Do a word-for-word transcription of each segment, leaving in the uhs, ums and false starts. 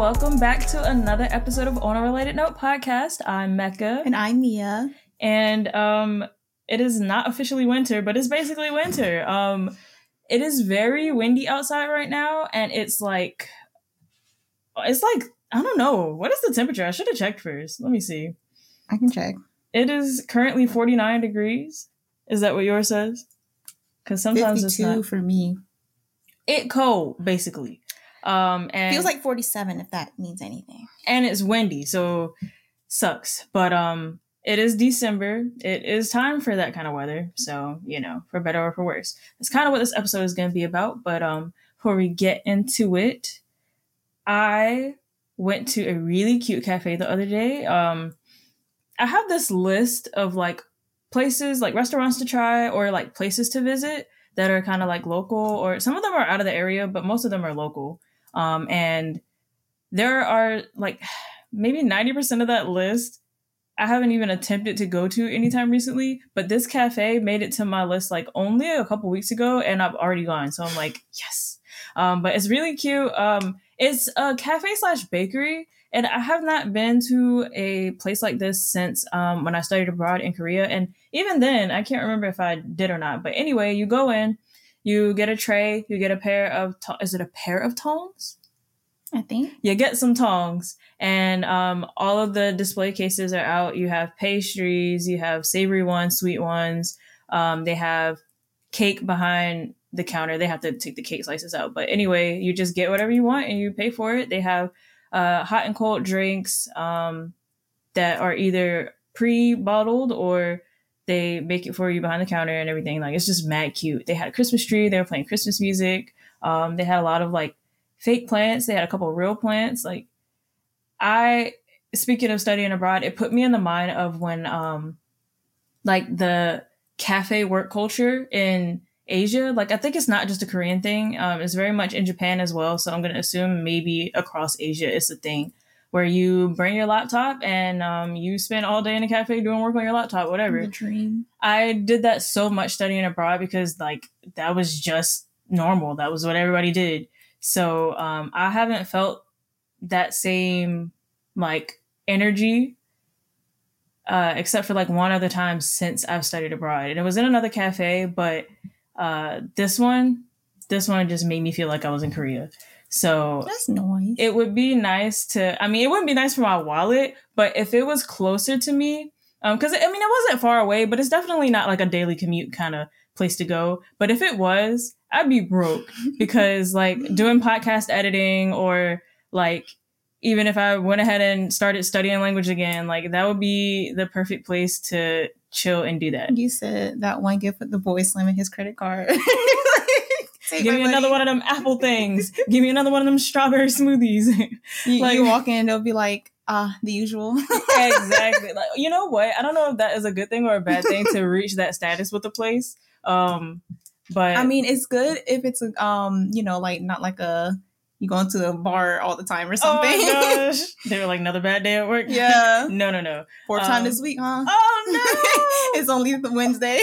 welcome back to another episode of On a Related Note podcast. I'm Mecca. And I'm Mia. And um, it is not officially winter, but it's basically winter. Um, it is very windy outside right now, and it's like, it's like, I don't know. What is the temperature? I should have checked first. Let me see. I can check. It is currently forty-nine degrees. Is that what yours says? Because sometimes it's not. for me. It cold, basically. Um, and feels like forty-seven if that means anything. And it's windy, so sucks. But um, it is December. It is time for that kind of weather. So, you know, for better or for worse. That's kind of what this episode is going to be about. But um, before we get into it, I went to a really cute cafe the other day. Um, I have this list of like places, like restaurants to try or like places to visit that are kind of like local, or some of them are out of the area, but most of them are local. Um, and there are like maybe ninety percent of that list I haven't even attempted to go to anytime recently, but this cafe made it to my list like only a couple weeks ago, and I've already gone. So I'm like, yes. Um, but it's really cute. Um, it's a cafe slash bakery, and I have not been to a place like this since um, when I studied abroad in Korea. And even then, I can't remember if I did or not. But anyway, you go in, you get a tray, you get a pair of, to- is it a pair of tongs? I think. You get some tongs, and um, all of the display cases are out. You have pastries, you have savory ones, sweet ones. Um, they have cake behind the counter. They have to take the cake slices out. But anyway, you just get whatever you want and you pay for it. They have uh, hot and cold drinks um, that are either pre-bottled or they make it for you behind the counter and everything. Like, it's just mad cute. They had a Christmas tree. They were playing Christmas music. Um, they had a lot of like fake plants. They had a couple of real plants. Like, I, speaking of studying abroad, it put me in the mind of when, um, like the cafe work culture in Asia. Like, I think it's not just a Korean thing. Um, it's very much in Japan as well. So I'm going to assume maybe across Asia it's a thing where you bring your laptop and um, you spend all day in a cafe doing work on your laptop, whatever. The dream. I did that so much studying abroad because like that was just normal. That was what everybody did. So um, I haven't felt that same like energy uh, except for like one other time since I've studied abroad. And it was in another cafe, but uh, this one, this one just made me feel like I was in Korea. So that's nice. It would be nice to, I mean, it wouldn't be nice for my wallet, but if it was closer to me, um, cause I mean, it wasn't far away, but it's definitely not like a daily commute kind of place to go. But if it was, I'd be broke because like doing podcast editing or like, even if I went ahead and started studying language again, like that would be the perfect place to chill and do that. You said that one gift with the boy slamming his credit card. Give me money. Another one of them apple things. Give me another one of them strawberry smoothies. you, like, you walk in, they'll be like, ah, the usual. Exactly. Like, you know what? I don't know if that is a good thing or a bad thing to reach that status with the place. Um, but I mean, it's good if it's um, you know, like not like a you going to a bar all the time or something. Oh my gosh. They were like, another bad day at work. Yeah. no, no, no. Fourth um, time this week, huh? Oh no. It's only the Wednesday.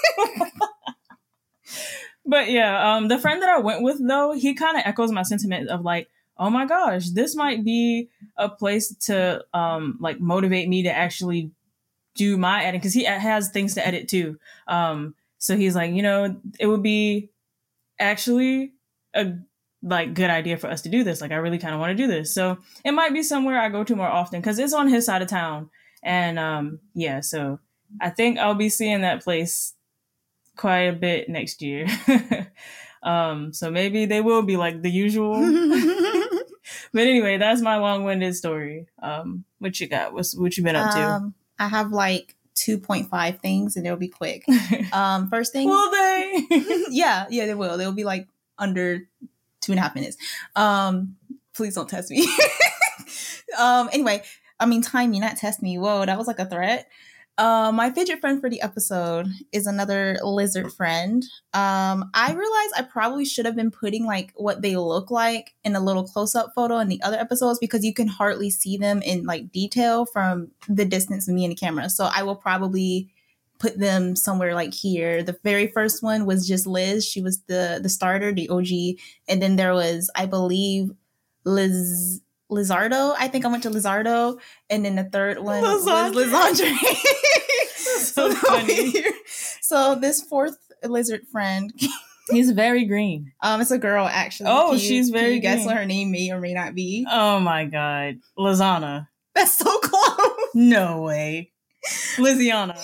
But yeah, um, the friend that I went with, though, he kind of echoes my sentiment of like, oh my gosh, this might be a place to um, like motivate me to actually do my editing, because he has things to edit too. Um, so he's like, you know, it would be actually a like good idea for us to do this. Like, I really kind of want to do this. So it might be somewhere I go to more often because it's on his side of town. And um, yeah, so I think I'll be seeing that place quite a bit next year. um, so maybe they will be like the usual. But anyway, that's my long-winded story. Um, what you got? What's what you been up to? Um, I have like two point five things and they'll be quick. Um, first thing. Will they? yeah, yeah, they will. They'll be like under two and a half minutes. Um, please don't test me. um, anyway, I mean, time me, not test me. Whoa, that was like a threat. Uh, my fidget friend for the episode is another lizard friend. Um, I realized I probably should have been putting like what they look like in a little close-up photo in the other episodes because you can hardly see them in like detail from the distance of me and the camera. So I will probably put them somewhere like here. The very first one was just Liz. She was the the starter, the O G. And then there was, I believe, Liz Lizardo. I think I went to Lizardo. And then the third one Lizandre. was Lizandre. So funny. So this fourth lizard friend, he's very green. Um, it's a girl actually. Oh, can she's you, very can you guess green. what her name may or may not be? Oh my god, Lizana. That's so close. No way, Liziana.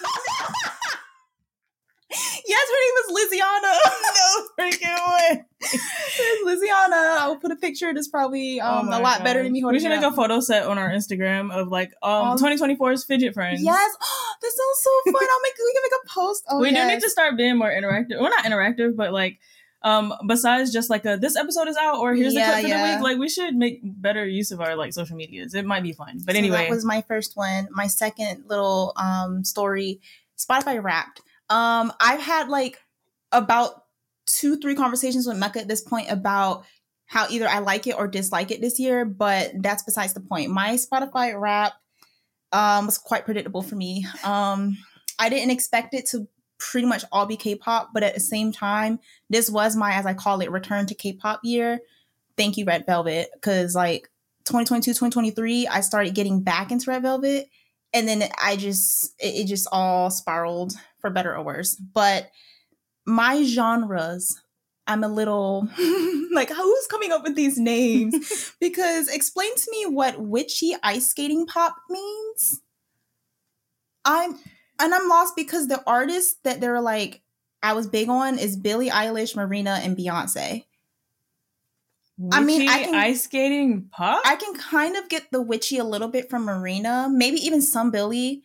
Yes, her name is Liziana. No freaking way. It's Liziana. I'll put a picture. It's probably um, Oh a my lot God. better than me holding We should it make up. a photo set on our Instagram of like um Um, twenty twenty-four's fidget friends. Yes. That sounds so fun. I'll make. We can make a post. Oh, we yes. do need to start being more interactive. Well, not interactive, but like um besides just like a this episode is out or here's Yeah, the clip for yeah. the week. Like we should make better use of our like social medias. It might be fun. But So anyway, that was my first one. My second little um story, Spotify Wrapped. Um, I've had like about two, three conversations with Mecca at this point about how either I like it or dislike it this year, but that's besides the point. My Spotify Wrapped um was quite predictable for me. Um, I didn't expect it to pretty much all be K-pop, but at the same time, this was my, as I call it, return to K-pop year. Thank you, Red Velvet, because like twenty twenty-two, twenty twenty-three, I started getting back into Red Velvet, and then I just, it, it just all spiraled for better or worse. But my genres, I'm a little like, who's coming up with these names? Because explain to me what witchy ice skating pop means. I'm and I'm lost because the artists that they're like I was big on is Billie Eilish, Marina, and Beyonce. I mean, I can- ice skating pop. I can kind of get the witchy a little bit from Marina, maybe even some Billie.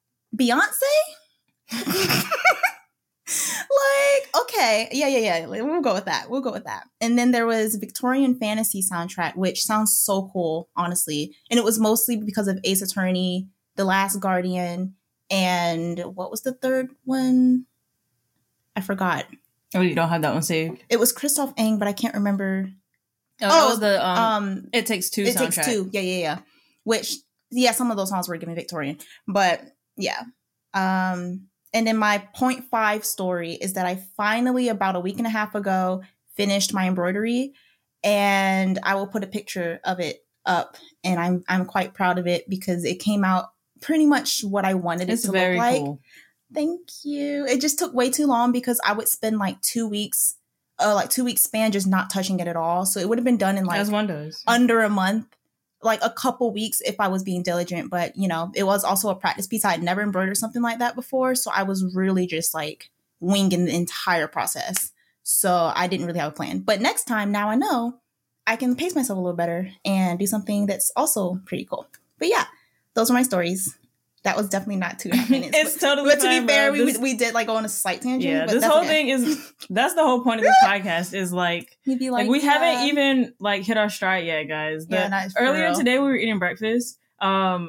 Beyonce? Like, okay, yeah, yeah, yeah. We'll go with that. We'll go with that. And then there was Victorian Fantasy soundtrack, which sounds so cool, honestly. And it was mostly because of Ace Attorney, The Last Guardian, and what was the third one? I forgot. Oh, you don't have that one saved. It was Christoph Eng, but I can't remember. Oh, Oh, that was the um, Um, It Takes Two It soundtrack. Takes Two. Yeah, yeah, yeah. Which, yeah, some of those songs were giving Victorian, but yeah. Um, and then my point five story is that I finally, about a week and a half ago, finished my embroidery, and I will put a picture of it up, and I'm I'm quite proud of it because it came out pretty much what I wanted It's it to very look like. cool. Thank you. It just took way too long because I would spend like two weeks, uh, like two weeks span just not touching it at all. So it would have been done in like As one does. under a month, like a couple weeks if I was being diligent. But, you know, it was also a practice piece. I had never embroidered something like that before. So I was really just like winging the entire process. So I didn't really have a plan. But next time, now I know I can pace myself a little better and do something that's also pretty cool. But yeah, those are my stories. That was definitely not two and a half minutes. It's but, totally but to fine, be fair, bro. we, This- we did like go on a slight tangent. Yeah, but this that's whole okay. thing is that's the whole point of this podcast is like You'd be like, like, we yeah. haven't even like hit our stride yet, guys. The- Yeah, not for earlier real. today we were eating breakfast. Um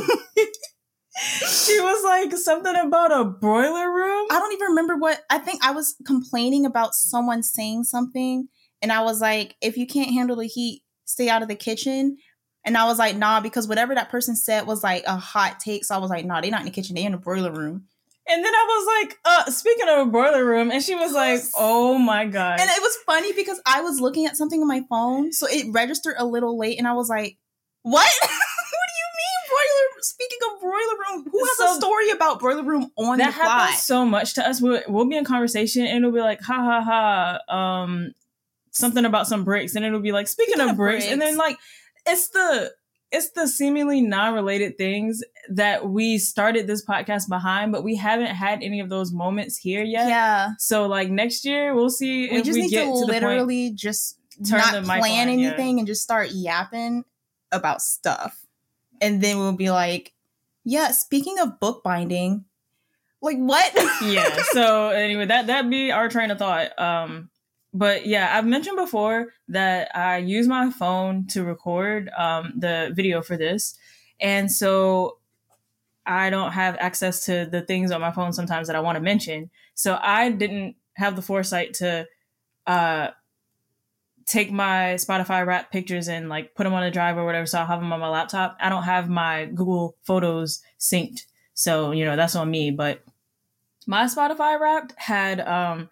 she was like something about a broiler room. I don't even remember what I think I was complaining about someone saying something, and I was like, if you can't handle the heat, stay out of the kitchen. And I was like, nah, because whatever that person said was like a hot take. So I was like, nah, they're not in the kitchen, they're in the broiler room. And then I was like, uh, speaking of a broiler room, and she was like, oh my God. And it was funny because I was looking at something on my phone, so it registered a little late, and I was like, what? What do you mean broiler? Speaking of broiler room, who has So- a story about broiler room on that the fly? happens so much to us. We'll, we'll be in conversation and it'll be like, ha ha ha, um, something about some bricks. And it'll be like, speaking, Speaking of, of bricks. And then bricks. like, it's the, it's the seemingly non-related things that we started this podcast behind, but we haven't had any of those moments here yet. Yeah. So like next year we'll see We if just we need get to, to the point. literally just turn not the mic plan on, yeah. anything and just start yapping about stuff. And then we'll be like, yeah, speaking of bookbinding, like what? Yeah. So anyway, that that be our train of thought. Um, but yeah, I've mentioned before that I use my phone to record um, the video for this, and so I don't have access to the things on my phone sometimes that I want to mention. So I didn't have the foresight to uh, take my Spotify Wrapped pictures and like put them on a drive or whatever. So I'll have them on my laptop. I don't have my Google Photos synced, so you know that's on me. But my Spotify Wrapped had um,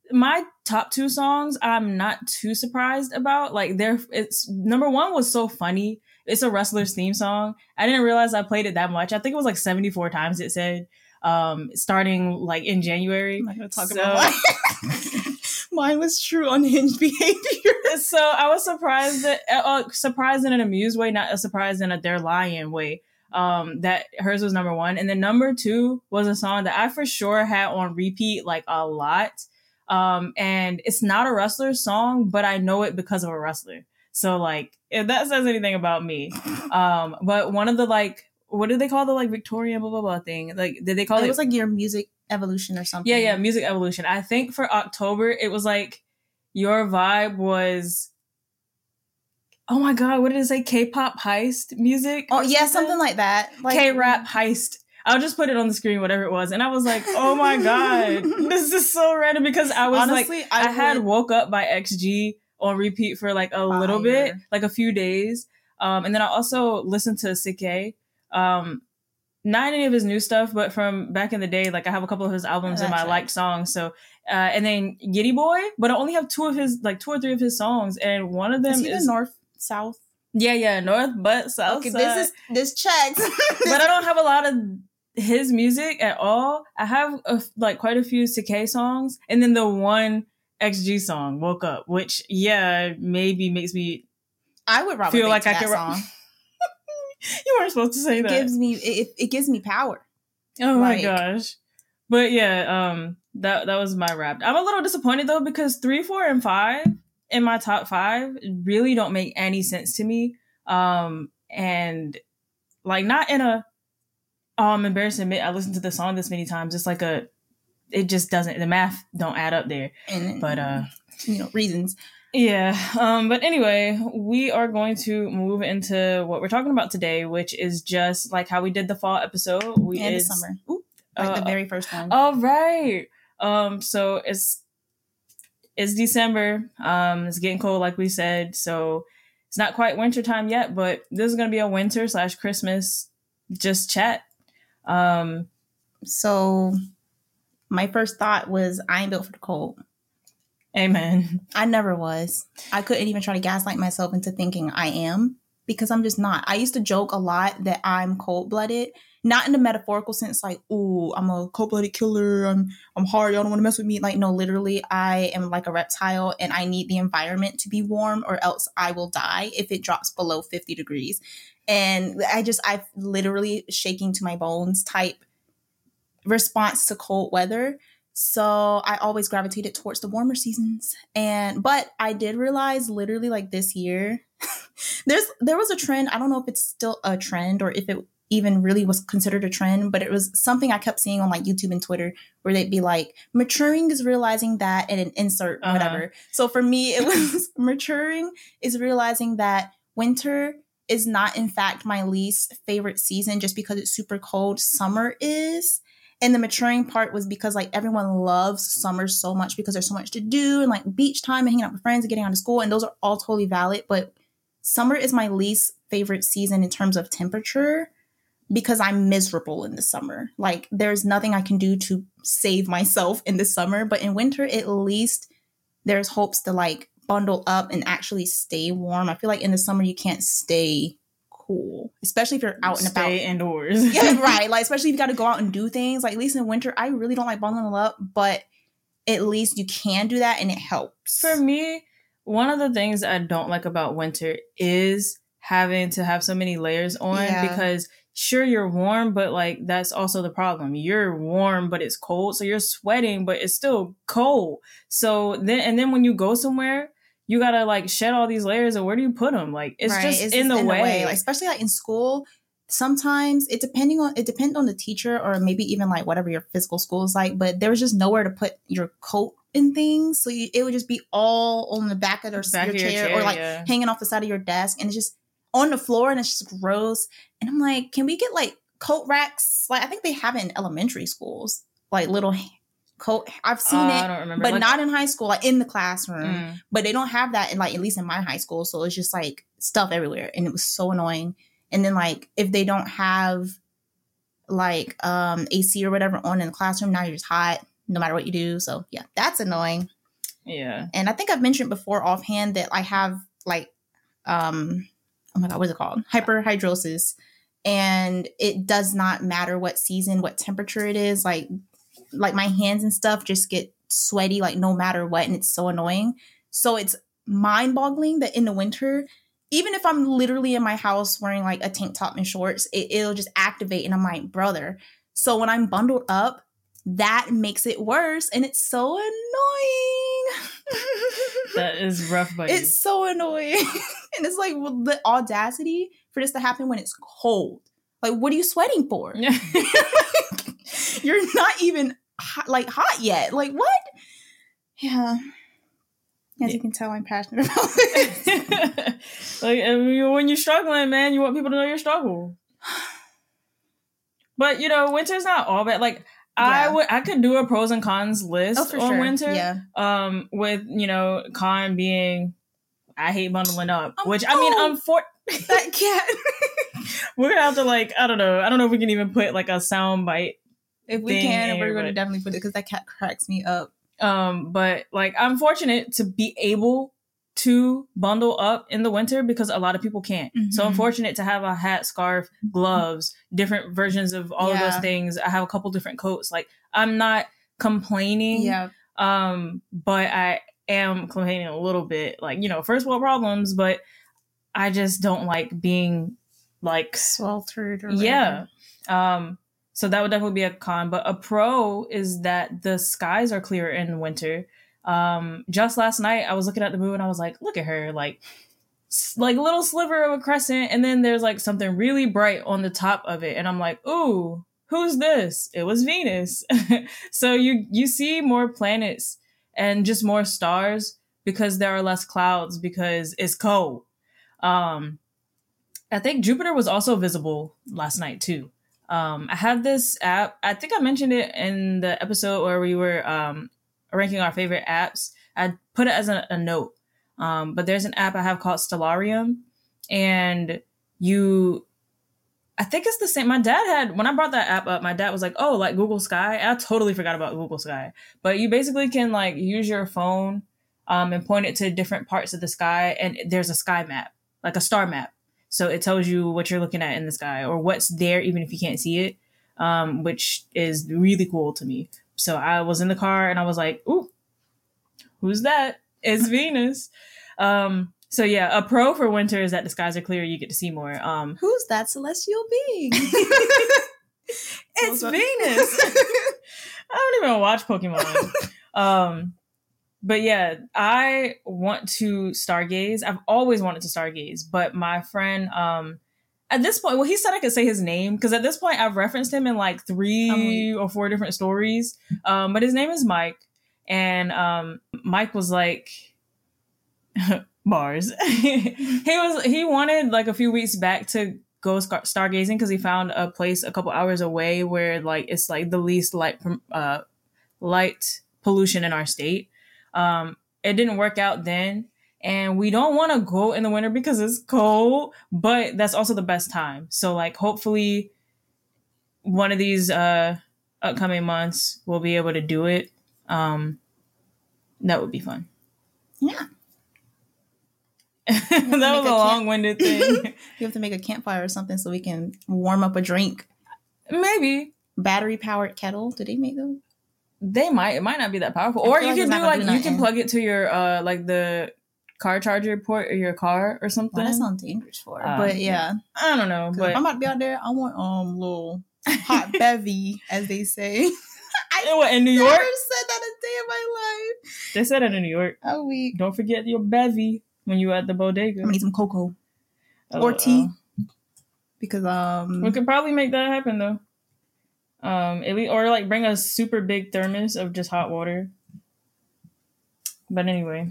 my top two songs, I'm not too surprised about. Like, they're it's number one was so funny. It's a wrestler's theme song. I didn't realize I played it that much. I think it was like seventy-four times it said, um, starting like in January. I'm not gonna talk so, about mine. Mine was true unhinged behavior. So I was surprised that, uh, surprised in an amused way, not a surprised in a they're lying way. Um, that hers was number one, and then number two was a song that I for sure had on repeat like a lot. Um, and it's not a wrestler song, but I know it because of a wrestler. So like, if that says anything about me, um, but one of the like, what do they call the like Victorian blah blah blah thing? Like, did they call it? It was like your music evolution or something. Yeah, yeah, music evolution. I think for October it was like your vibe was. Oh my god, what did it say? K-pop heist music? Oh yeah, something like that. Like, K-rap heist. I'll just put it on the screen, whatever it was. And I was like, oh my god, this is so random because I was Honestly, like, I, I had Woke Up by X G on repeat for like a Fire. little bit, like a few days. Um, and then I also listened to Sike. Um, not any of his new stuff, but from back in the day, like I have a couple of his albums and my right. liked songs. So, uh, and then Giddy Boy, but I only have two of his, like two or three of his songs. And one of them is, is North, South. Yeah, yeah, North, but South. Okay, side. this is, this checks. But I don't have a lot of his music at all. I have a, like quite a few Sike songs, and then the one X G song, Woke Up, which yeah, maybe makes me I would rather feel like I could song. You weren't supposed to say it that. Gives me it, it gives me power. Oh like, my gosh. But yeah, um that that was my rap. I'm a little disappointed though because three, four, and five in my top five really don't make any sense to me. Um and like not in a oh, I'm embarrassed to admit I listened to the song this many times. It's like a it just doesn't the math don't add up there. And but uh you know, reasons. Yeah. Um, but anyway, we are going to move into what we're talking about today, which is just like how we did the fall episode. We and is, the summer. Ooh, like uh, the very first one. All right. Um, so it's it's December. Um, it's getting cold, like we said. So it's not quite winter time yet, but this is gonna be a winter slash Christmas just chat. Um, so my first thought was I ain't built for the cold. Amen. I never was. I couldn't even try to gaslight myself into thinking I am because I'm just not. I used to joke a lot that I'm cold-blooded, not in the metaphorical sense like, ooh, I'm a cold-blooded killer. I'm I'm hard. Y'all don't want to mess with me. Like, no, literally, I am like a reptile and I need the environment to be warm or else I will die if it drops below fifty degrees. And I just, I've literally shaking to my bones type response to cold weather. So I always gravitated towards the warmer seasons. And, but I did realize literally like this year, there's, there was a trend. I don't know if it's still a trend or if it even really was considered a trend, but it was something I kept seeing on like YouTube and Twitter where they'd be like, maturing is realizing that and an insert, uh-huh. whatever. So for me, it was maturing is realizing that winter is not in fact my least favorite season just because it's super cold. Summer is. And the maturing part was because like everyone loves summer so much because there's so much to do and like beach time and hanging out with friends and getting out of school. And those are all totally valid. But summer is my least favorite season in terms of temperature because I'm miserable in the summer. Like there's nothing I can do to save myself in the summer. But in winter, at least there's hopes to like bundle up and actually stay warm. I feel like in the summer, you can't stay cool, especially if you're out and about. Stay indoors. Yeah, right. Like, especially if you got to go out and do things. Like, at least in winter, I really don't like bundling up, but at least you can do that and it helps. For me, one of the things I don't like about winter is having to have so many layers on yeah. because sure, you're warm, but like that's also the problem. You're warm, but it's cold. So you're sweating, but it's still cold. So then, and then when you go somewhere, you gotta like shed all these layers, and where do you put them? Like it's right. just it's in, the, in way. the way. Like, especially like in school, sometimes it depending on it depends on the teacher or maybe even like whatever your physical school is like. But there was just nowhere to put your coat and things, so you, it would just be all on the back of, their, back your, of your chair, chair or like yeah. hanging off the side of your desk, and it's just on the floor, and it's just gross. And I'm like, can we get like coat racks? Like I think they have it in elementary schools, like little. Coat. I've seen uh, it, I don't remember. But like, not in high school, like in the classroom. Mm. But they don't have that in like at least in my high school. So it's just like stuff everywhere, and it was so annoying. And then like if they don't have like um A C or whatever on in the classroom, now you're just hot no matter what you do. So yeah, that's annoying. Yeah. And I think I've mentioned before offhand that I have like, um, oh my God, what is it called? Hyperhidrosis. And it does not matter what season, what temperature it is. Like, like my hands and stuff just get sweaty, like no matter what. And it's so annoying. So it's mind boggling that in the winter, even if I'm literally in my house wearing like a tank top and shorts, it, it'll just activate. And I'm like, brother. So when I'm bundled up, that makes it worse. And it's so annoying. That is rough, buddy. It's so annoying. And it's like the audacity for this to happen when it's cold. Like, what are you sweating for? You're not even hot, like hot yet. Like, what? Yeah. As yeah. you can tell, I'm passionate about this. Like, I mean, when you're struggling, man, you want people to know your struggle. But, you know, winter's not all bad. Like, yeah. I would, I could do a pros and cons list oh, on sure. winter. Yeah. Um, with, you know, con being, I hate bundling up, um, which, I mean, oh, unfortunately, that cat. We're gonna have to, like, I don't know. I don't know if we can even put, like, a sound bite. If we can, we're going to definitely put it because that cat cracks me up. Um, but, like, I'm fortunate to be able to bundle up in the winter because a lot of people can't. Mm-hmm. So I'm fortunate to have a hat, scarf, gloves, different versions of all yeah. of those things. I have a couple different coats. Like, I'm not complaining. Yeah. Um, but I am complaining a little bit. Like, you know, first world problems, but I just don't like being, like... sweltered or yeah. Um, so that would definitely be a con. But a pro is that the skies are clear in winter. Um, just last night, I was looking at the moon and I was like, look at her, like, like a little sliver of a crescent. And then there's like something really bright on the top of it. And I'm like, ooh, who's this? It was Venus. So you, you see more planets and just more stars because there are less clouds because it's cold. Um, I think Jupiter was also visible last night too. Um, I have this app. I think I mentioned it in the episode where we were, um, ranking our favorite apps. I put it as a, a note. Um, but there's an app I have called Stellarium. And you, I think it's the same. My dad had, when I brought that app up, my dad was like, oh, like Google Sky. I totally forgot about Google Sky. But you basically can like use your phone um, and point it to different parts of the sky. And there's a sky map, like a star map. So it tells you what you're looking at in the sky or what's there, even if you can't see it, um, which is really cool to me. So I was in the car and I was like, ooh, who's that? It's Venus. Um, so yeah, a pro for winter is that the skies are clear. You get to see more. Um, who's that celestial being? It's Venus. I don't even watch Pokemon. um, but yeah, I want to stargaze. I've always wanted to stargaze, but my friend, um, at this point, well, he said I could say his name because at this point I've referenced him in like three um, or four different stories. Um, but his name is Mike. And um, Mike was like, bars. he was, he wanted like a few weeks back to go star- stargazing because he found a place a couple hours away where like it's like the least light, uh, light pollution in our state. Um, it didn't work out then. And we don't want to go in the winter because it's cold, but that's also the best time. So like, hopefully one of these, uh, upcoming months we'll be able to do it. Um, that would be fun. Yeah. That was a, a long-winded thing. You have to make a campfire or something so we can warm up a drink. Maybe. Battery-powered kettle. Do they make those? They might. It might not be that powerful. Or you like can do like, do you can plug it to your, uh, like the car charger port of your car or something. Well, that sounds dangerous for it. Um, but yeah. I don't know. But if I'm about to be out there, I want um little hot bevy, as they say. I what, in New York? Never said that a day in my life. They said it in New York. Oh, week. Don't forget your bevy when you at the bodega. I need some cocoa oh, or tea uh, because um we could probably make that happen though. Um, at least, or like bring a super big thermos of just hot water. But anyway,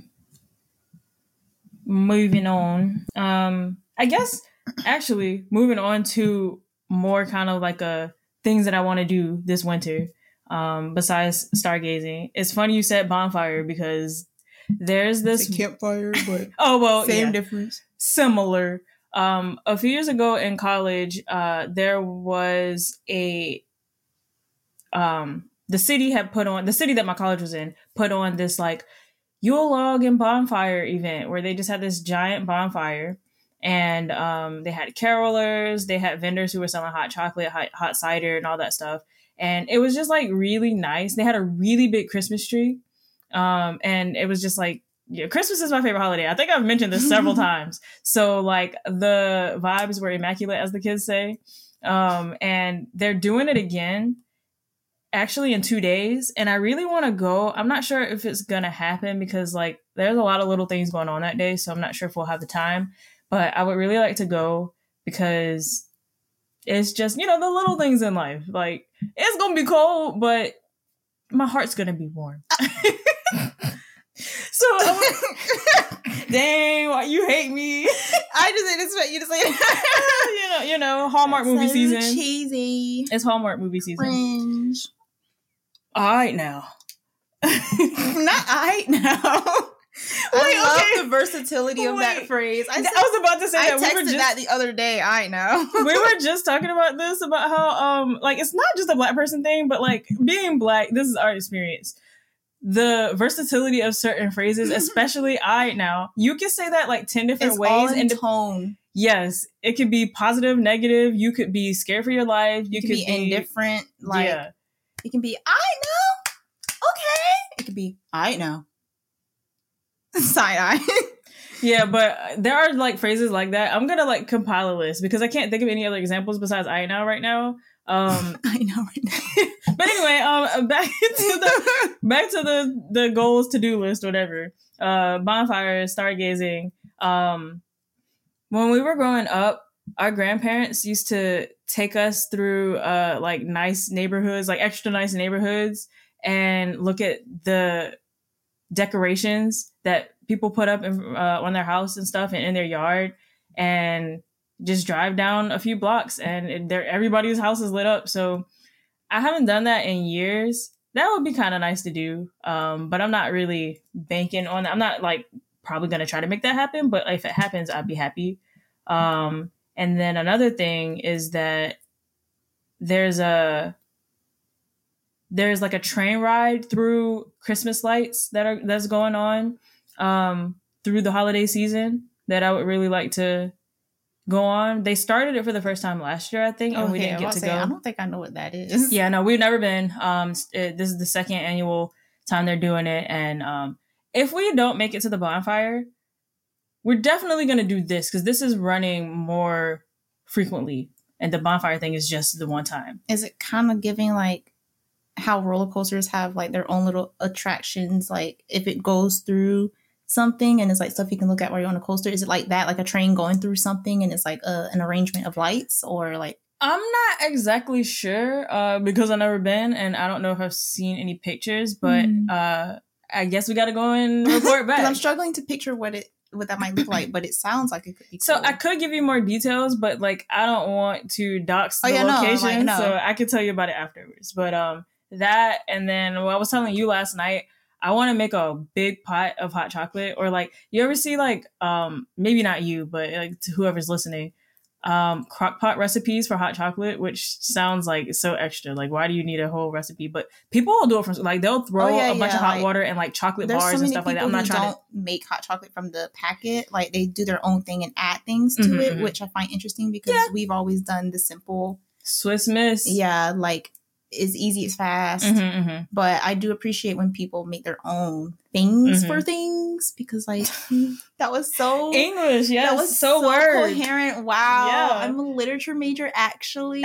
moving on. Um, I guess actually moving on to more kind of like a things that I want to do this winter. Um, besides stargazing, it's funny you said bonfire because there's this it's a campfire, but oh well, same yeah, difference, similar. Um, a few years ago in college, uh, there was a um, the city had put on the city that my college was in put on this like Yule log and bonfire event where they just had this giant bonfire. And um, they had carolers, they had vendors who were selling hot chocolate, hot, hot cider, and all that stuff. And it was just like really nice. They had a really big Christmas tree. Um, and it was just like, yeah, Christmas is my favorite holiday. I think I've mentioned this several times. So like the vibes were immaculate, as the kids say. Um, and they're doing it again, actually in two days. And I really want to go. I'm not sure if it's going to happen because like there's a lot of little things going on that day. So I'm not sure if we'll have the time. But I would really like to go because it's just, you know, the little things in life. Like, it's going to be cold, but my heart's going to be warm. So, dang, why you hate me? I just didn't expect you to say that. you know, you know, Hallmark That's movie so season. Cheesy. It's Hallmark movie season. Cringe. All right now. Not I now. Wait, I love okay. the versatility of Wait. that phrase. I, said, I was about to say I that. texted we were just, that the other day. I know. We were just talking about this, about how, um, like, it's not just a Black person thing, but, like, being Black, this is our experience. The versatility of certain phrases, especially I now, you can say that, like, ten different it's ways. All in and tone. Yes. It could be positive, negative. You could be scared for your life. You, you could, could be, be indifferent. Like, yeah. It can be, I know. Okay. It could be, I know. Side eye. Yeah, but there are like phrases like that. I'm gonna like compile a list because I can't think of any other examples besides I know right now. Um I know right now. But anyway, um back to the back to the the goals to do list, whatever. Uh bonfires, stargazing. Um when we were growing up, our grandparents used to take us through uh like nice neighborhoods, like extra nice neighborhoods, and look at the decorations that people put up in, uh, on their house and stuff and in their yard, and just drive down a few blocks and there everybody's house is lit up. So I haven't done that in years. That would be kind of nice to do, um, but I'm not really banking on that. I'm not like probably going to try to make that happen, but if it happens, I'd be happy. Um, and then another thing is that there's a There's like a train ride through Christmas lights that are that's going on um, through the holiday season that I would really like to go on. They started it for the first time last year, I think, and okay, we didn't get to say, go. I don't think I know what that is. Yeah, no, we've never been. Um, it, this is the second annual time they're doing it, and um, if we don't make it to the bonfire, we're definitely going to do this because this is running more frequently, and the bonfire thing is just the one time. Is it kind of giving like how roller coasters have like their own little attractions, like if it goes through something and it's like stuff you can look at while you're on a coaster? Is it like that, like a train going through something and it's like a, an arrangement of lights, or like? I'm not exactly sure uh, because I've never been and I don't know if I've seen any pictures, but mm. uh, I guess we got to go and report back. I'm struggling to picture what it what that might look like, but it sounds like it could be cool. So I could give you more details, but like I don't want to dox the oh, yeah, location, no, like, no. so I could tell you about it afterwards. But um. That, and then well, I was telling you last night, I want to make a big pot of hot chocolate, or like, you ever see like, um, maybe not you, but like to whoever's listening, um, crock pot recipes for hot chocolate, which sounds like so extra. Like, why do you need a whole recipe? But people will do it from, like, they'll throw oh, yeah, a bunch yeah. of hot like, water and like chocolate bars so and stuff like that. I'm not trying don't to make hot chocolate from the packet. Like, they do their own thing and add things to mm-hmm, it, mm-hmm. which I find interesting because yeah. we've always done the simple Swiss Miss. Yeah, like, is easy, it's fast. Mm-hmm, mm-hmm. But I do appreciate when people make their own things mm-hmm. for things, because like that was so English. Yes, that was so, so word. coherent. Wow, yeah. I'm a literature major actually.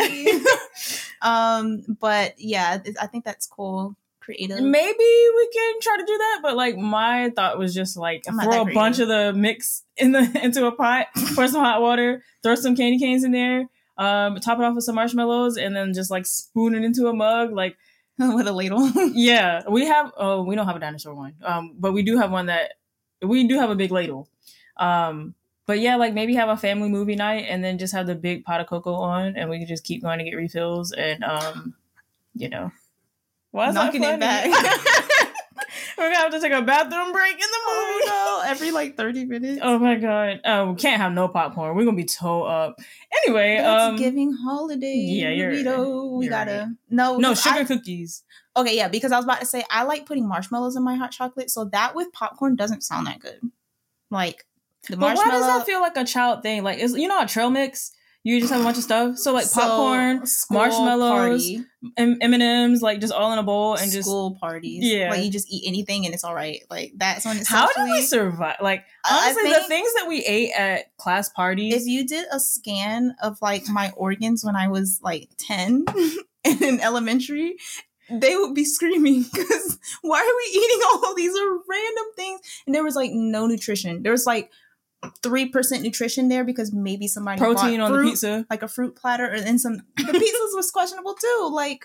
um, but yeah, I think that's cool. Creative. Maybe we can try to do that, but like my thought was just like I'm throw a bunch of the mix in the into a pot, pour some hot water, throw some candy canes in there. Um, top it off with some marshmallows and then just like spoon it into a mug, like with a ladle. Yeah, we have. Oh, we don't have a dinosaur one. Um, but we do have one that we do have a big ladle. Um, but yeah, like maybe have a family movie night and then just have the big pot of cocoa on, and we can just keep going to get refills and um, you know, why is knocking it back. We're gonna have to take a bathroom break in the movie. Oh, no. every like thirty minutes. Oh my god. Oh, we can't have no popcorn. We're gonna be toe up. Anyway, That's um giving holiday. yeah, you're Burrito. We you're gotta right. no No 'cause sugar I- cookies. Okay, yeah, because I was about to say I like putting marshmallows in my hot chocolate, so that with popcorn doesn't sound that good. Like the But marshmallow. why does that feel like a child thing? Like, is you know, a trail mix. You just have a bunch of stuff. So like So, popcorn, school marshmallows, party. M and M's, like just all in a bowl and just. School parties. Yeah. Like you just eat anything and it's all right. Like that's when it's How actually, did we survive? Like I honestly, think- the things that we ate at class parties. if you did a scan of like my organs when I was like ten and in elementary, they would be screaming because why are we eating all these random things? And there was like no nutrition. There was like three percent nutrition there because maybe somebody protein bought on fruit, the pizza. like a fruit platter, and then some. The pizzas was questionable too. Like,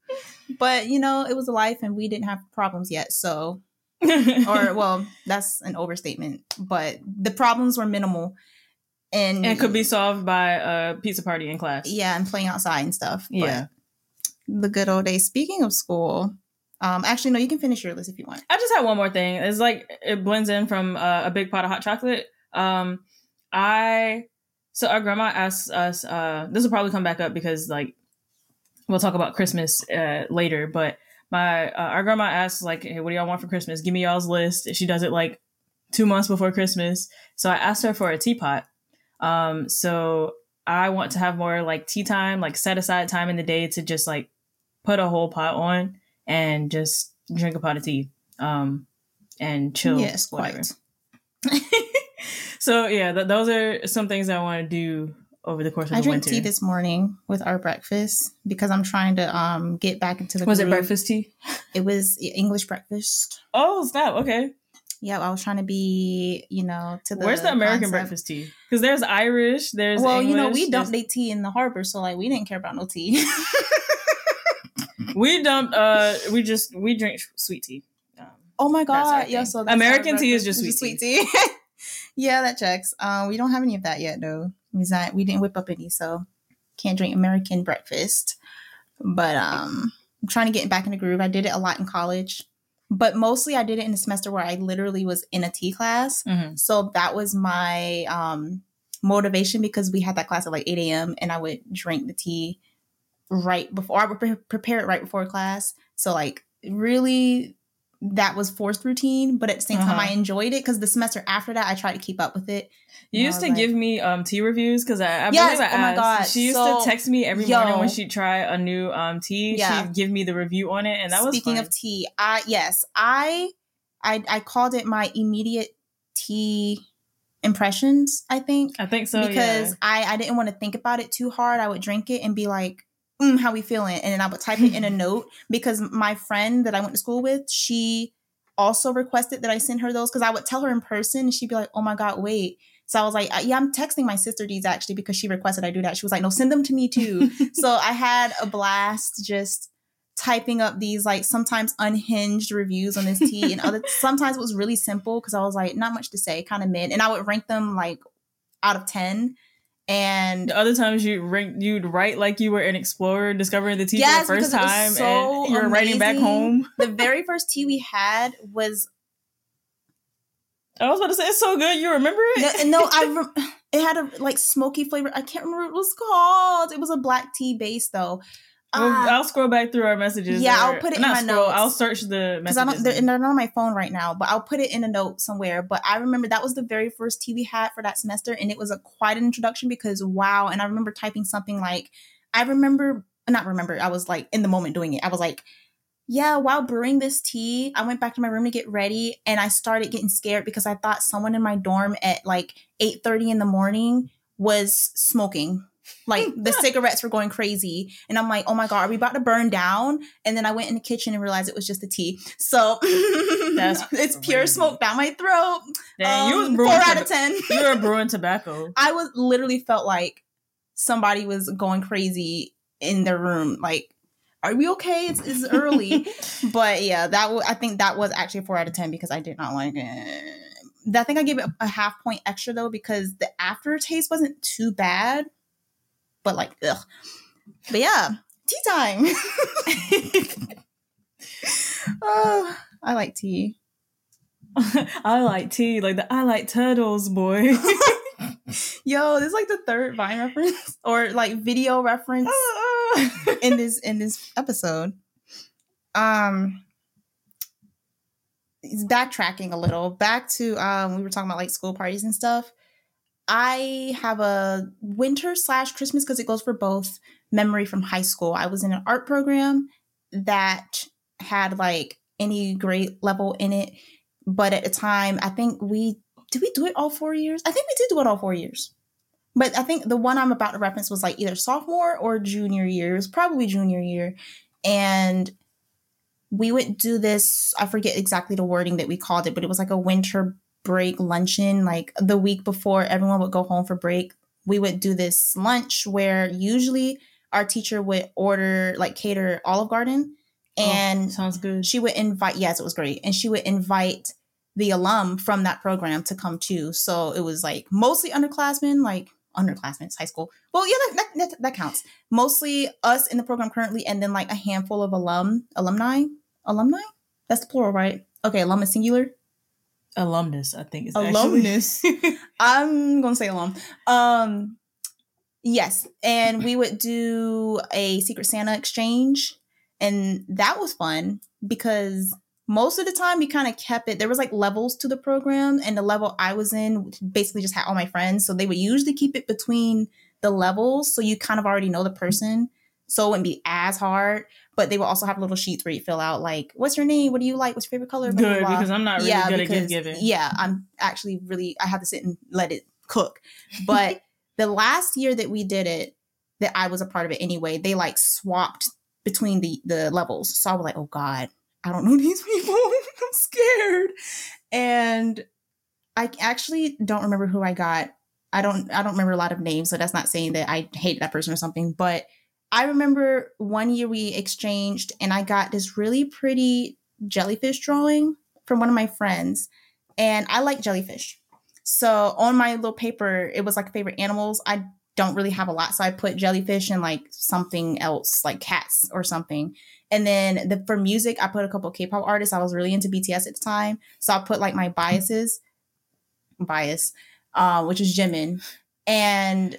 but you know, it was a life, and we didn't have problems yet. So, or well, that's an overstatement. But the problems were minimal, and and could be solved by a pizza party in class. yeah, and playing outside and stuff. Yeah. But the good old days. Speaking of school, um, actually, no, you can finish your list if you want. I just had one more thing. It's like it blends in from uh, a big pot of hot chocolate. Um, I so our grandma asked us. Uh, this will probably come back up because like we'll talk about Christmas uh, later. But my uh, our grandma asks like, "Hey, what do y'all want for Christmas? Give me y'all's list." She does it like two months before Christmas. So I asked her for a teapot. Um, so I want to have more like tea time, like set aside time in the day to just like put a whole pot on and just drink a pot of tea. Um, and chill. Yes, whatever. quite. So yeah, th- those are some things I want to do over the course of I the drank winter. tea this morning with our breakfast because I'm trying to um get back into the. Was it groove. breakfast tea? It was English breakfast. Oh snap! Okay, Yeah, I was trying to be, you know, to the. where's the American concept. breakfast tea? Because there's Irish, there's Well, English, you know, we dumped there's- their tea in the harbor, so like we didn't care about no tea. we dumped. Uh, we just we drink sweet tea. Um, Oh my That's our god! thing. Yeah, so that's American our tea is breakfast. just It's sweet tea. Yeah, that checks. Um, we don't have any of that yet, though. It's not, we didn't whip up any, so can't drink American breakfast. But um, I'm trying to get back in the groove. I did it a lot in college, but mostly I did it in a semester where I literally was in a tea class. mhm. So that was my um motivation because we had that class at like eight a.m. and I would drink the tea right before I would pre- prepare it right before class. So like really that was forced routine, but at the same time Uh-huh. I enjoyed it because the semester after that I tried to keep up with it. You And I used was to like- give me um tea reviews because I, I Yes, believe I oh my asked. God, She used so- to text me every yo. morning when she'd try a new um tea. Yeah. She'd give me the review on it, and that was Speaking fun. of tea, I yes, I I I called it my immediate tea impressions, I think. I think so because yeah. I, I didn't want to think about it too hard. I would drink it and be like, mm, how we feeling? And then I would type it in a note because my friend that I went to school with, she also requested that I send her those because I would tell her in person and she'd be like, oh my God, wait. So I was like, yeah, I'm texting my sister these actually because she requested I do that. She was like, no, send them to me too. So I had a blast just typing up these like sometimes unhinged reviews on this tea and other sometimes it was really simple because I was like, not much to say, kind of mid. And I would rank them like out of ten. And The other times you rank, you'd write like you were an explorer discovering the tea Yes, for the first because it was time, so and you were writing back amazing. home. the very first tea we had was I was about to say it's so good. You remember it? no, no I re- it had a like smoky flavor. I can't remember what it was called. It was a black tea base though. Well, Ah, I'll scroll back through our messages. Yeah, or- I'll put it in not my scroll, notes. I'll search the because I messages. don't, they're, and they're not on my phone right now, but I'll put it in a note somewhere. But I remember that was the very first tea we had for that semester, and it was a quite an introduction because wow! And I remember typing something like, I remember not remember. I was like in the moment doing it. I was like, yeah, while brewing this tea, I went back to my room to get ready, and I started getting scared because I thought someone in my dorm at like eight thirty in the morning was smoking. Like the cigarettes were going crazy. And I'm like, oh my God, are we about to burn down? And then I went in the kitchen and realized it was just the tea. So That's it's pure crazy. smoke down my throat. Dang, you was Um, brewing four toba- out of ten. You were brewing tobacco. I was literally felt like somebody was going crazy in their room. Like, are we okay? It's, it's early. But yeah, that w- I think that was actually a four out of ten because I did not like it. I think I gave it a, a half point extra though because the aftertaste wasn't too bad. But like, ugh. But yeah, tea time. Oh, I like tea. I like tea, like the I like turtles, boy. Yo, this is like the third Vine reference or like video reference in this in this episode. Um, backtracking a little, back to um, we were talking about like school parties and stuff. I have a winter slash Christmas, because it goes for both, memory from high school. I was in an art program that had like any grade level in it, but at the time, I think we did we do it all four years? I think we did do it all four years. But I think the one I'm about to reference was like either sophomore or junior year. It was probably junior year. And we would do this, I forget exactly the wording that we called it, but it was like a winter break luncheon. Like the week before everyone would go home for break, we would do this lunch where usually our teacher would order, like cater Olive Garden. And oh, sounds good. She would invite, yes, it was great. And she would invite the alum from that program to come too. So it was like mostly underclassmen, like underclassmen, it's high school. Well, yeah, that, that, that counts. Mostly us in the program currently, and then like a handful of alum, alumni, alumni? That's the plural, right? Okay, alum is singular. Alumnus, I think is alumnus. I'm gonna say alum. Um, yes, and we would do a Secret Santa exchange, and that was fun because most of the time we kind of kept it. There was like levels to the program, and the level I was in basically just had all my friends, so they would usually keep it between the levels, so you kind of already know the person, so it wouldn't be as hard. But they will also have little sheets where you fill out like, what's your name? What do you like? What's your favorite color? Good, blah, blah, blah. Because I'm not really yeah, good because, at gift giving. Yeah, I'm actually really, I have to sit and let it cook. But the last year that we did it, that I was a part of it anyway, they like swapped between the, the levels. So I was like, oh God, I don't know these people. I'm scared. And I actually don't remember who I got. I don't, I don't remember a lot of names. So that's not saying that I hated that person or something, but I remember one year we exchanged and I got this really pretty jellyfish drawing from one of my friends. And I like jellyfish. So on my little paper, it was like favorite animals. I don't really have a lot. So I put jellyfish and like something else, like cats or something. And then the, for music, I put a couple of K-pop artists. I was really into B T S at the time. So I put like my biases, bias, uh, which is Jimin. And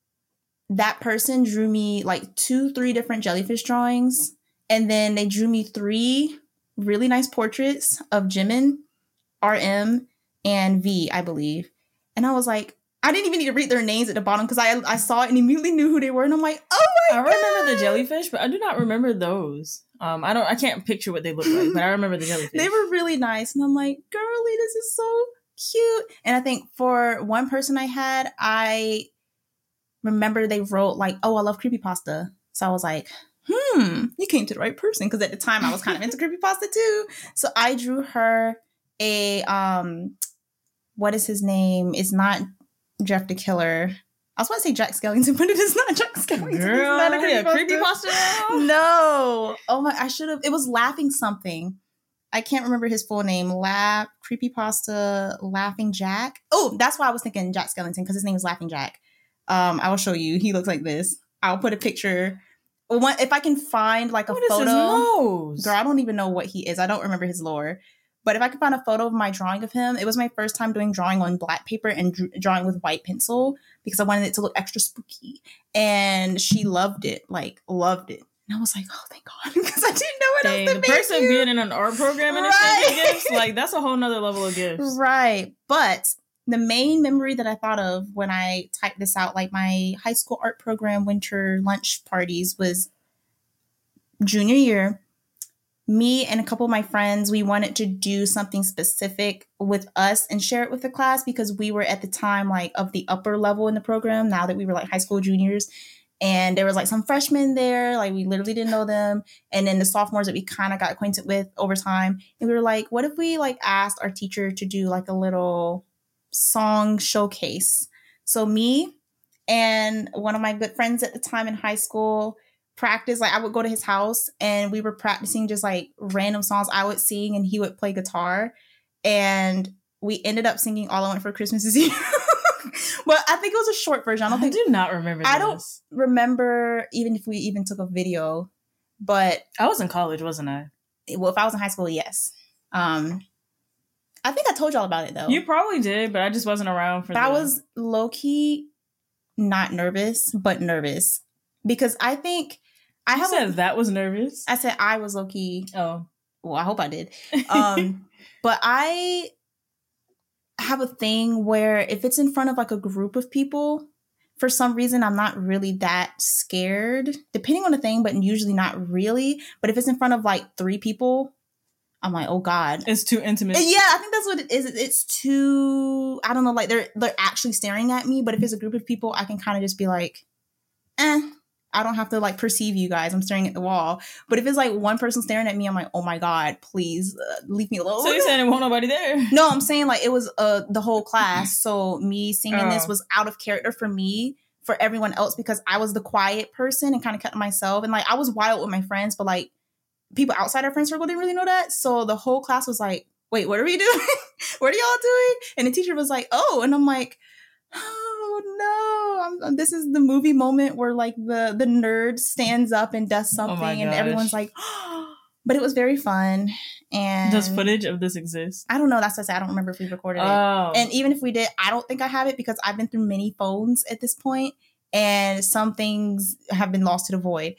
that person drew me like two, three different jellyfish drawings. And then they drew me three really nice portraits of Jimin, R M, and V, I believe. And I was like, I didn't even need to read their names at the bottom because I I saw it and immediately knew who they were. And I'm like, oh my God. I remember the jellyfish, but I do not remember those. Um, I don't, I can't picture what they look like, but I remember the jellyfish. They were really nice. And I'm like, girly, this is so cute. And I think for one person I had, I remember they wrote like, oh, I love creepypasta. So I was like, hmm, you came to the right person. Because at the time I was kind of into creepypasta too. So I drew her a, um, what is his name? It's not Jeff the Killer. I was going to say Jack Skellington, but it is not Jack Skellington. Girl, it's not a creepypasta. creepypasta now? No. Oh my, I should have. It was Laughing something. I can't remember his full name. Laugh, creepypasta, Laughing Jack. Oh, that's why I was thinking Jack Skellington, because his name is Laughing Jack. Um, I will show you. He looks like this. I'll put a picture. If I can find like a what photo. Is his nose? Girl, I don't even know what he is. I don't remember his lore. But if I could find a photo of my drawing of him, it was my first time doing drawing on black paper and dr- drawing with white pencil because I wanted it to look extra spooky. And she loved it, like loved it. And I was like, oh, thank God, because I didn't know what Dang, else to the make person you. being in an art program and right. exchanging gifts, like that's a whole nother level of gifts. Right. But the main memory that I thought of when I typed this out, like my high school art program winter lunch parties, was junior year. Me and a couple of my friends, we wanted to do something specific with us and share it with the class because we were at the time like of the upper level in the program now that we were like high school juniors. And there was like some freshmen there, like we literally didn't know them. And then the sophomores that we kind of got acquainted with over time. And we were like, what if we like asked our teacher to do like a little song showcase? So me and one of my good friends at the time in high school practice, like I would go to his house and we were practicing just like random songs I would sing and he would play guitar, and we ended up singing All I Want for Christmas Is You. But I think it was a short version. I don't I think do not remember this. I don't remember even if we even took a video, but I was in college, wasn't I? Well, if I was in high school, yes. Um I think I told y'all about it though. You probably did, but I just wasn't around for that. the... I was low key not nervous, but nervous because I think I you have said a, that was nervous. I said I was low key. Oh, well, I hope I did. Um, but I have a thing where if it's in front of like a group of people, for some reason, I'm not really that scared, depending on the thing, but usually not really. But if it's in front of like three people, I'm like, oh God. It's too intimate. Yeah, I think that's what it is. It's too, I don't know, like they're they're actually staring at me. But if it's a group of people, I can kind of just be like, eh, I don't have to like perceive you guys. I'm staring at the wall. But if it's like one person staring at me, I'm like, oh my God, please uh, leave me alone. So you're saying there won't nobody there? No, I'm saying like it was uh the whole class. So me singing Oh. this was out of character for me, for everyone else, because I was the quiet person and kind of kept to myself. And like I was wild with my friends, but like people outside our friend circle didn't really know that. So the whole class was like, wait, what are we doing? What are y'all doing? And the teacher was like, oh, and I'm like, oh no, I'm, this is the movie moment where like the the nerd stands up and does something, my and gosh. everyone's like, oh. But it was very fun. And Does footage of this exist? I don't know. That's what I said. I don't remember if we recorded it. Oh. And even if we did, I don't think I have it because I've been through many phones at this point, and some things have been lost to the void.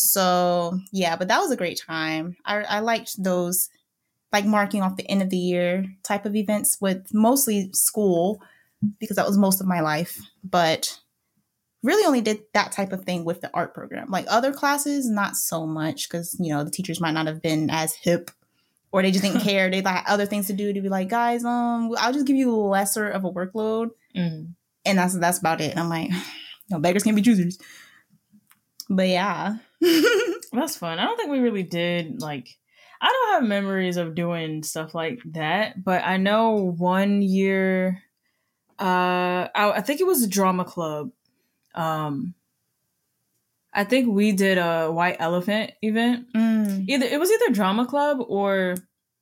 So yeah, but that was a great time. I, I liked those, like marking off the end of the year type of events with mostly school, because that was most of my life. But really only did that type of thing with the art program. Like other classes, not so much, because, you know, the teachers might not have been as hip, or they just didn't care. They had other things to do, to be like, guys, um, I'll just give you lesser of a workload. Mm-hmm. And that's that's about it. And I'm like, no, beggars can't be choosers. But yeah. That's fun. I don't think we really did, like, I don't have memories of doing stuff like that, but I know one year, uh, I, I think it was a drama club. Um, I think we did a White Elephant event. Mm. Either it was either drama club or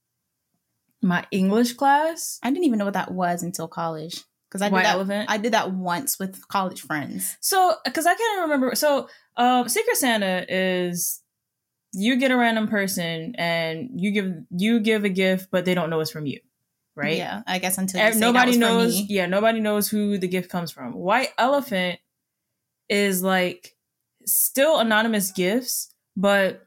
my English class. I didn't even know what that was until college. Because I did White that, Elephant? I did that once with college friends. So, because I can't remember. So, um, Secret Santa is you get a random person and you give you give a gift, but they don't know it's from you, right? Yeah, I guess until you And say nobody that was knows. for me. Yeah, nobody knows who the gift comes from. White Elephant is like still anonymous gifts, but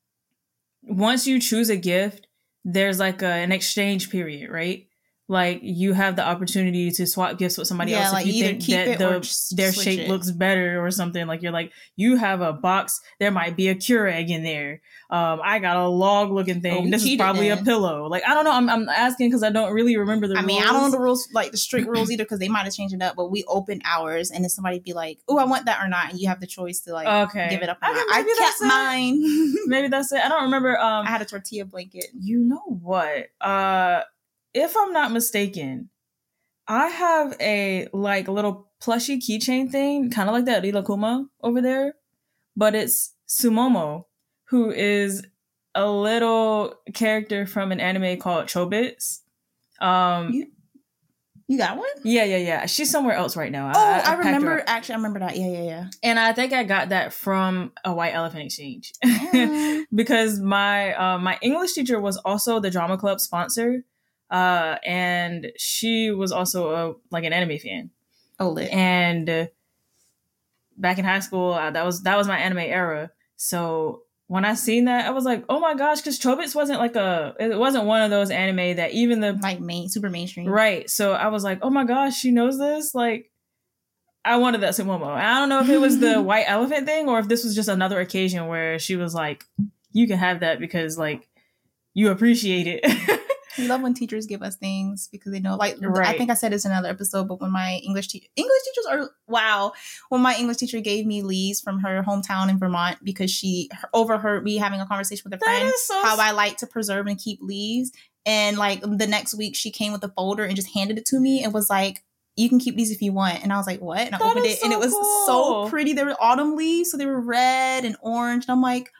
once you choose a gift, there's like a, an exchange period, right? Like you have the opportunity to swap gifts with somebody Yeah, else like if you either think keep that it the, or s- their switch shape it. looks better or something. Like you're like, you have a box, there might be a Keurig in there. Um, I got a log looking Oh, thing. we This is cheated probably then. a pillow. Like I don't know. I'm, I'm asking because I don't really remember the I rules. mean, I don't know the rules, like the strict rules either, because they might have changed it up. But we opened ours, and then somebody be like, "Oh, I want that or not," and you have the choice to like Okay. give it up. Or Okay, not. maybe I that's kept it. mine. Maybe that's it. I don't remember. Um, I had a tortilla blanket. You know what? Uh, if I'm not mistaken, I have a like little plushy keychain thing, kind of like that Rilakuma over there, but it's Sumomo, who is a little character from an anime called Chobits. Um, You, you got one? yeah, yeah, yeah. She's somewhere else right now. Oh, I, packed her remember. up. Actually, I remember that. Yeah, yeah, yeah. And I think I got that from a White Elephant exchange Mm. because my uh, my English teacher was also the drama club sponsor. Uh, and she was also a, like an anime fan. Oh, lit. And uh, back in high school, uh, that was that was my anime era. So when I seen that, I was like, oh my gosh, because Chobits wasn't like a, it wasn't one of those anime that even the Like main, super mainstream. right. So I was like, oh my gosh, she knows this. Like, I wanted that Sumomo. I don't know if it was the White Elephant thing or if this was just another occasion where she was like, you can have that because like you appreciate it. We love when teachers give us things because they know, like, I Right. think I said this in another episode, but when my English teacher, English teachers are, wow, when my English teacher gave me leaves from her hometown in Vermont because she her- overheard me having a conversation with a That friend, is so how I like to preserve and keep leaves. And like the next week she came with a folder and just handed it to me and was like, you can keep these if you want. And I was like, what? And I That opened is it and so it was cool. so pretty. They were autumn leaves, so they were red and orange. And I'm like,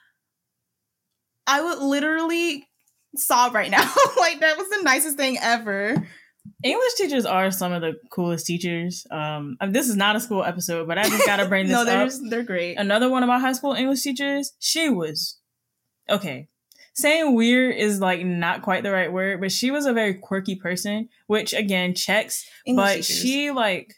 I would literally sob right now. Like that was the nicest thing ever. English teachers are some of the coolest teachers. Um, I mean, this is not a school episode, but I just gotta bring this No, up. they're just, they're great. Another one of my high school English teachers, she was okay. saying weird is like not quite the right word, but she was a very quirky person, which again checks. English but teachers. she like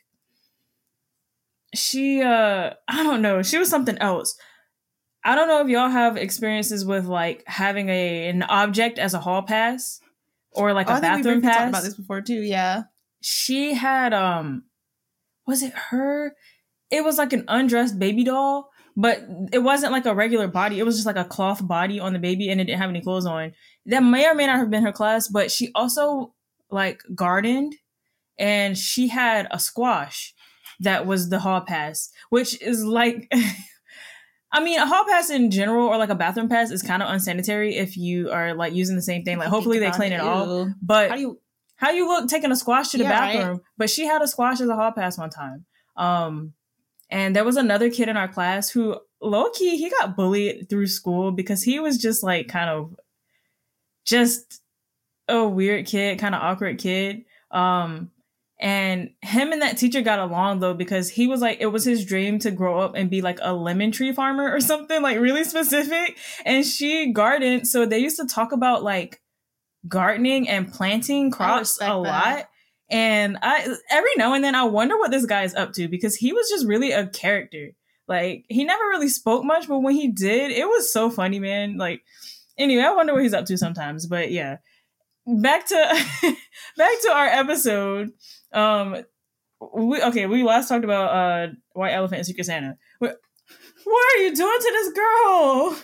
she uh I don't know, she was something else. I don't know if y'all have experiences with like having a an object as a hall pass or like oh, a I bathroom think we pass. Talked about this before too. Yeah, she had um, was it her? It was like an undressed baby doll, but it wasn't like a regular body. It was just like a cloth body on the baby, and it didn't have any clothes on. That may or may not have been her class, but she also like gardened, and she had a squash that was the hall pass, which is like. I mean, a hall pass in general or like a bathroom pass is kind of unsanitary if you are like using the same thing. Like, hopefully they clean it all. But how do you, how you look taking a squash to the yeah, bathroom? Right? But she had a squash as a hall pass one time. Um, and there was another kid in our class who, low key, he got bullied through school because he was just like kind of just a weird kid, kind of awkward kid. Um, And him and that teacher got along, though, because he was like, it was his dream to grow up and be like a lemon tree farmer or something, like really specific. And she gardened. So they used to talk about like gardening and planting crops a lot. That. And I every now and then I wonder what this guy is up to, because he was just really a character. Like, he never really spoke much, but when he did, it was so funny, man. Like, anyway, I wonder what he's up to sometimes. But yeah, back to back to our episode. Um, we okay. We last talked about uh White Elephant and Secret Santa. What, what are you doing to this girl?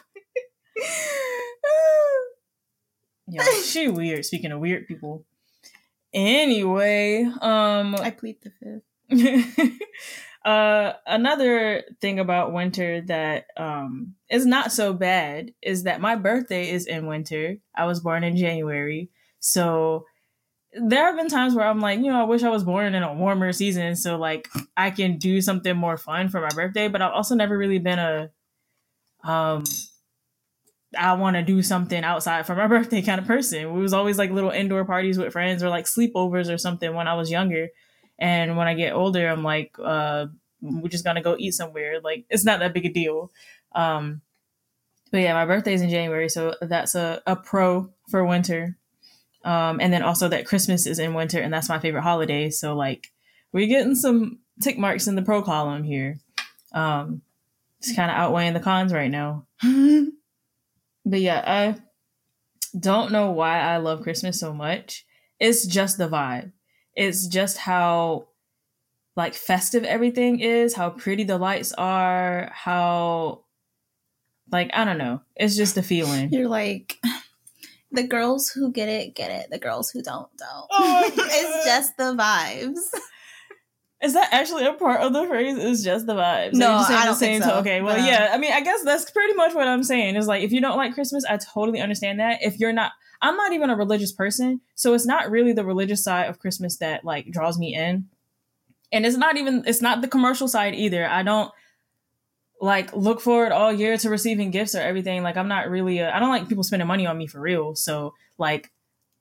Yo, she weird. Speaking of weird people. Anyway, um, I plead the fifth. uh, another thing about winter that um is not so bad is that my birthday is in winter. I was born in January, so. There have been times where I'm like, you know, I wish I was born in a warmer season so like I can do something more fun for my birthday. But I've also never really been a, um, I want to do something outside for my birthday kind of person. It was always like little indoor parties with friends or like sleepovers or something when I was younger. And when I get older, I'm like, uh, we're just gonna go eat somewhere. Like, it's not that big a deal. Um, but yeah, my birthday's in January, so that's a, a pro for winter. Um, and then also that Christmas is in winter, and that's my favorite holiday. So like, we're getting some tick marks in the pro column here. Um, it's kind of outweighing the cons right now. But yeah, I don't know why I love Christmas so much. It's just the vibe. It's just how like festive everything is, how pretty the lights are, how like, I don't know. It's just a feeling. You're like... The girls who get it, get it. The girls who don't, don't. Oh it's just the vibes. Is that actually a part of the phrase? It's just the vibes. No, I don't think so. To, okay, well, no. yeah. I mean, I guess that's pretty much what I'm saying. Is like, if you don't like Christmas, I totally understand that. If you're not, I'm not even a religious person, so it's not really the religious side of Christmas that like draws me in. And it's not even, it's not the commercial side either. I don't like look forward all year to receiving gifts or everything. Like, I'm not really, a, I don't like people spending money on me for real. So like,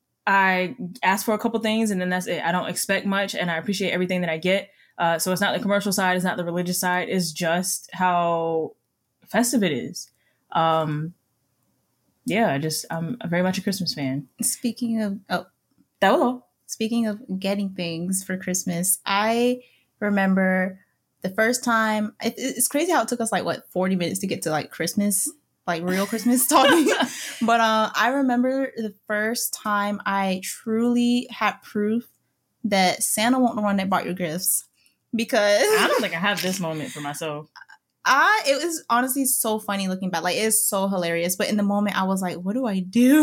I ask for a couple things and then that's it. I don't expect much and I appreciate everything that I get. Uh, so it's not the commercial side. It's not the religious side. It's just how festive it is. Um, yeah, I just, I'm very much a Christmas fan. Speaking of, oh, that was all. Speaking of getting things for Christmas, I remember the first time, it, it's crazy how it took us like, what, forty minutes to get to like Christmas, like real Christmas talking. But uh, I remember the first time I truly had proof that Santa wasn't the one that bought your gifts. Because I don't think I have this moment for myself. I, it was honestly so funny looking back. Like, it's so hilarious. But in the moment, I was like, what do I do?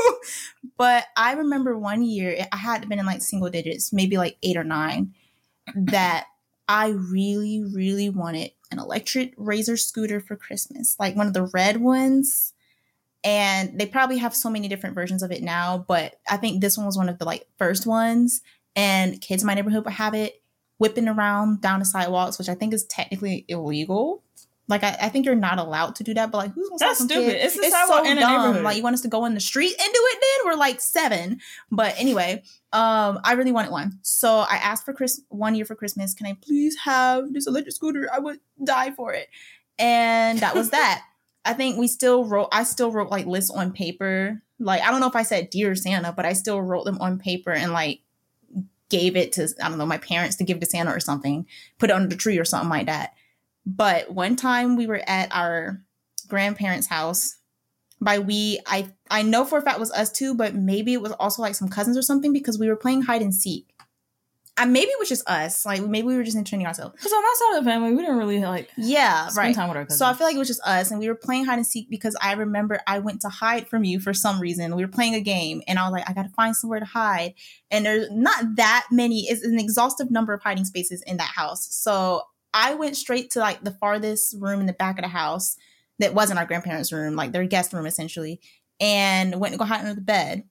But I remember one year, I had been in like single digits, maybe like eight or nine, that I really, really wanted an electric Razor scooter for Christmas, like one of the red ones. And they probably have so many different versions of it now, but I think this one was one of the like first ones. And kids in my neighborhood would have it whipping around down the sidewalks, which I think is technically illegal. Like, I, I think you're not allowed to do that, but like, who's gonna That's stupid. Kid? It's the it's sidewalk so in dumb. A neighborhood. Like, you want us to go in the street and do it then? We're like seven. But anyway, um, I really wanted one. So I asked for Chris one year for Christmas, can I please have this electric scooter? I would die for it. And that was that. I think we still wrote, I still wrote like lists on paper. Like, I don't know if I said Dear Santa, but I still wrote them on paper and like gave it to, I don't know, my parents to give to Santa or something, put it under the tree or something like that. But one time we were at our grandparents' house. By we, I I know for a fact it was us two, but maybe it was also like some cousins or something because we were playing hide and seek. And maybe it was just us. Like, maybe we were just entertaining ourselves. Because on that side of the family, we didn't really, like, yeah, spend right. time with our cousins. So I feel like it was just us. And we were playing hide and seek because I remember I went to hide from you for some reason. We were playing a game. And I was like, I got to find somewhere to hide. And there's not that many. It's an exhaustive number of hiding spaces in that house. So I went straight to, like, the farthest room in the back of the house that wasn't our grandparents' room. Like, their guest room, essentially. And went to go hide under the bed.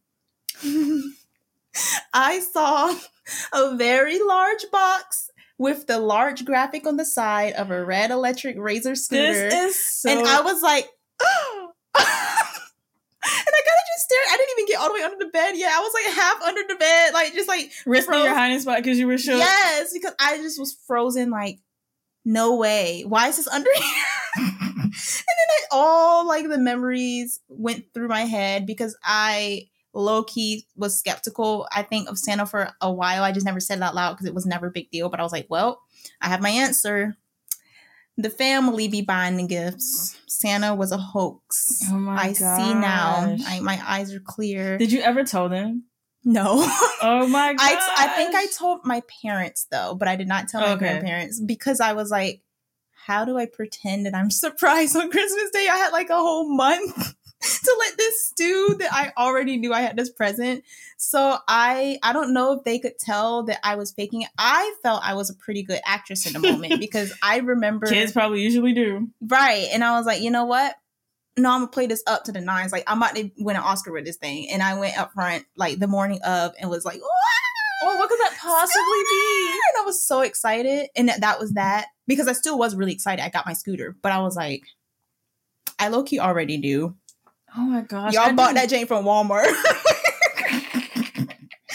I saw a very large box with the large graphic on the side of a red electric Razor scooter. This is so... And I was like, oh. And I kind of just stared. I didn't even get all the way under the bed yet. I was like half under the bed, like just like risking your hiding spot because you were shook. Yes, because I just was frozen. Like, no way. Why is this under here? And then I, all like the memories went through my head because I low-key was skeptical, I think, of Santa for a while. I just never said it out loud because it was never a big deal. But I was like, well, I have my answer. The family be buying the gifts. Santa was a hoax. Oh my I gosh. see now. I, my eyes are clear. Did you ever tell them? No. Oh my god. I, I think I told my parents, though, but I did not tell my Okay. grandparents because I was like, how do I pretend that I'm surprised on Christmas Day? I had like a whole month to let this stew that I already knew I had this present. So I I don't know if they could tell that I was faking it. I felt I was a pretty good actress in the moment because I remember... Kids probably usually do. Right. And I was like, you know what? No, I'm going to play this up to the nines. Like, I'm about to win an Oscar with this thing. And I went up front like the morning of and was like, oh, what could that possibly be? And I was so excited. And that, that was that. Because I still was really excited. I got my scooter. But I was like, I low-key already do. Oh my gosh. Y'all I bought didn't... that Jane from Walmart. Like,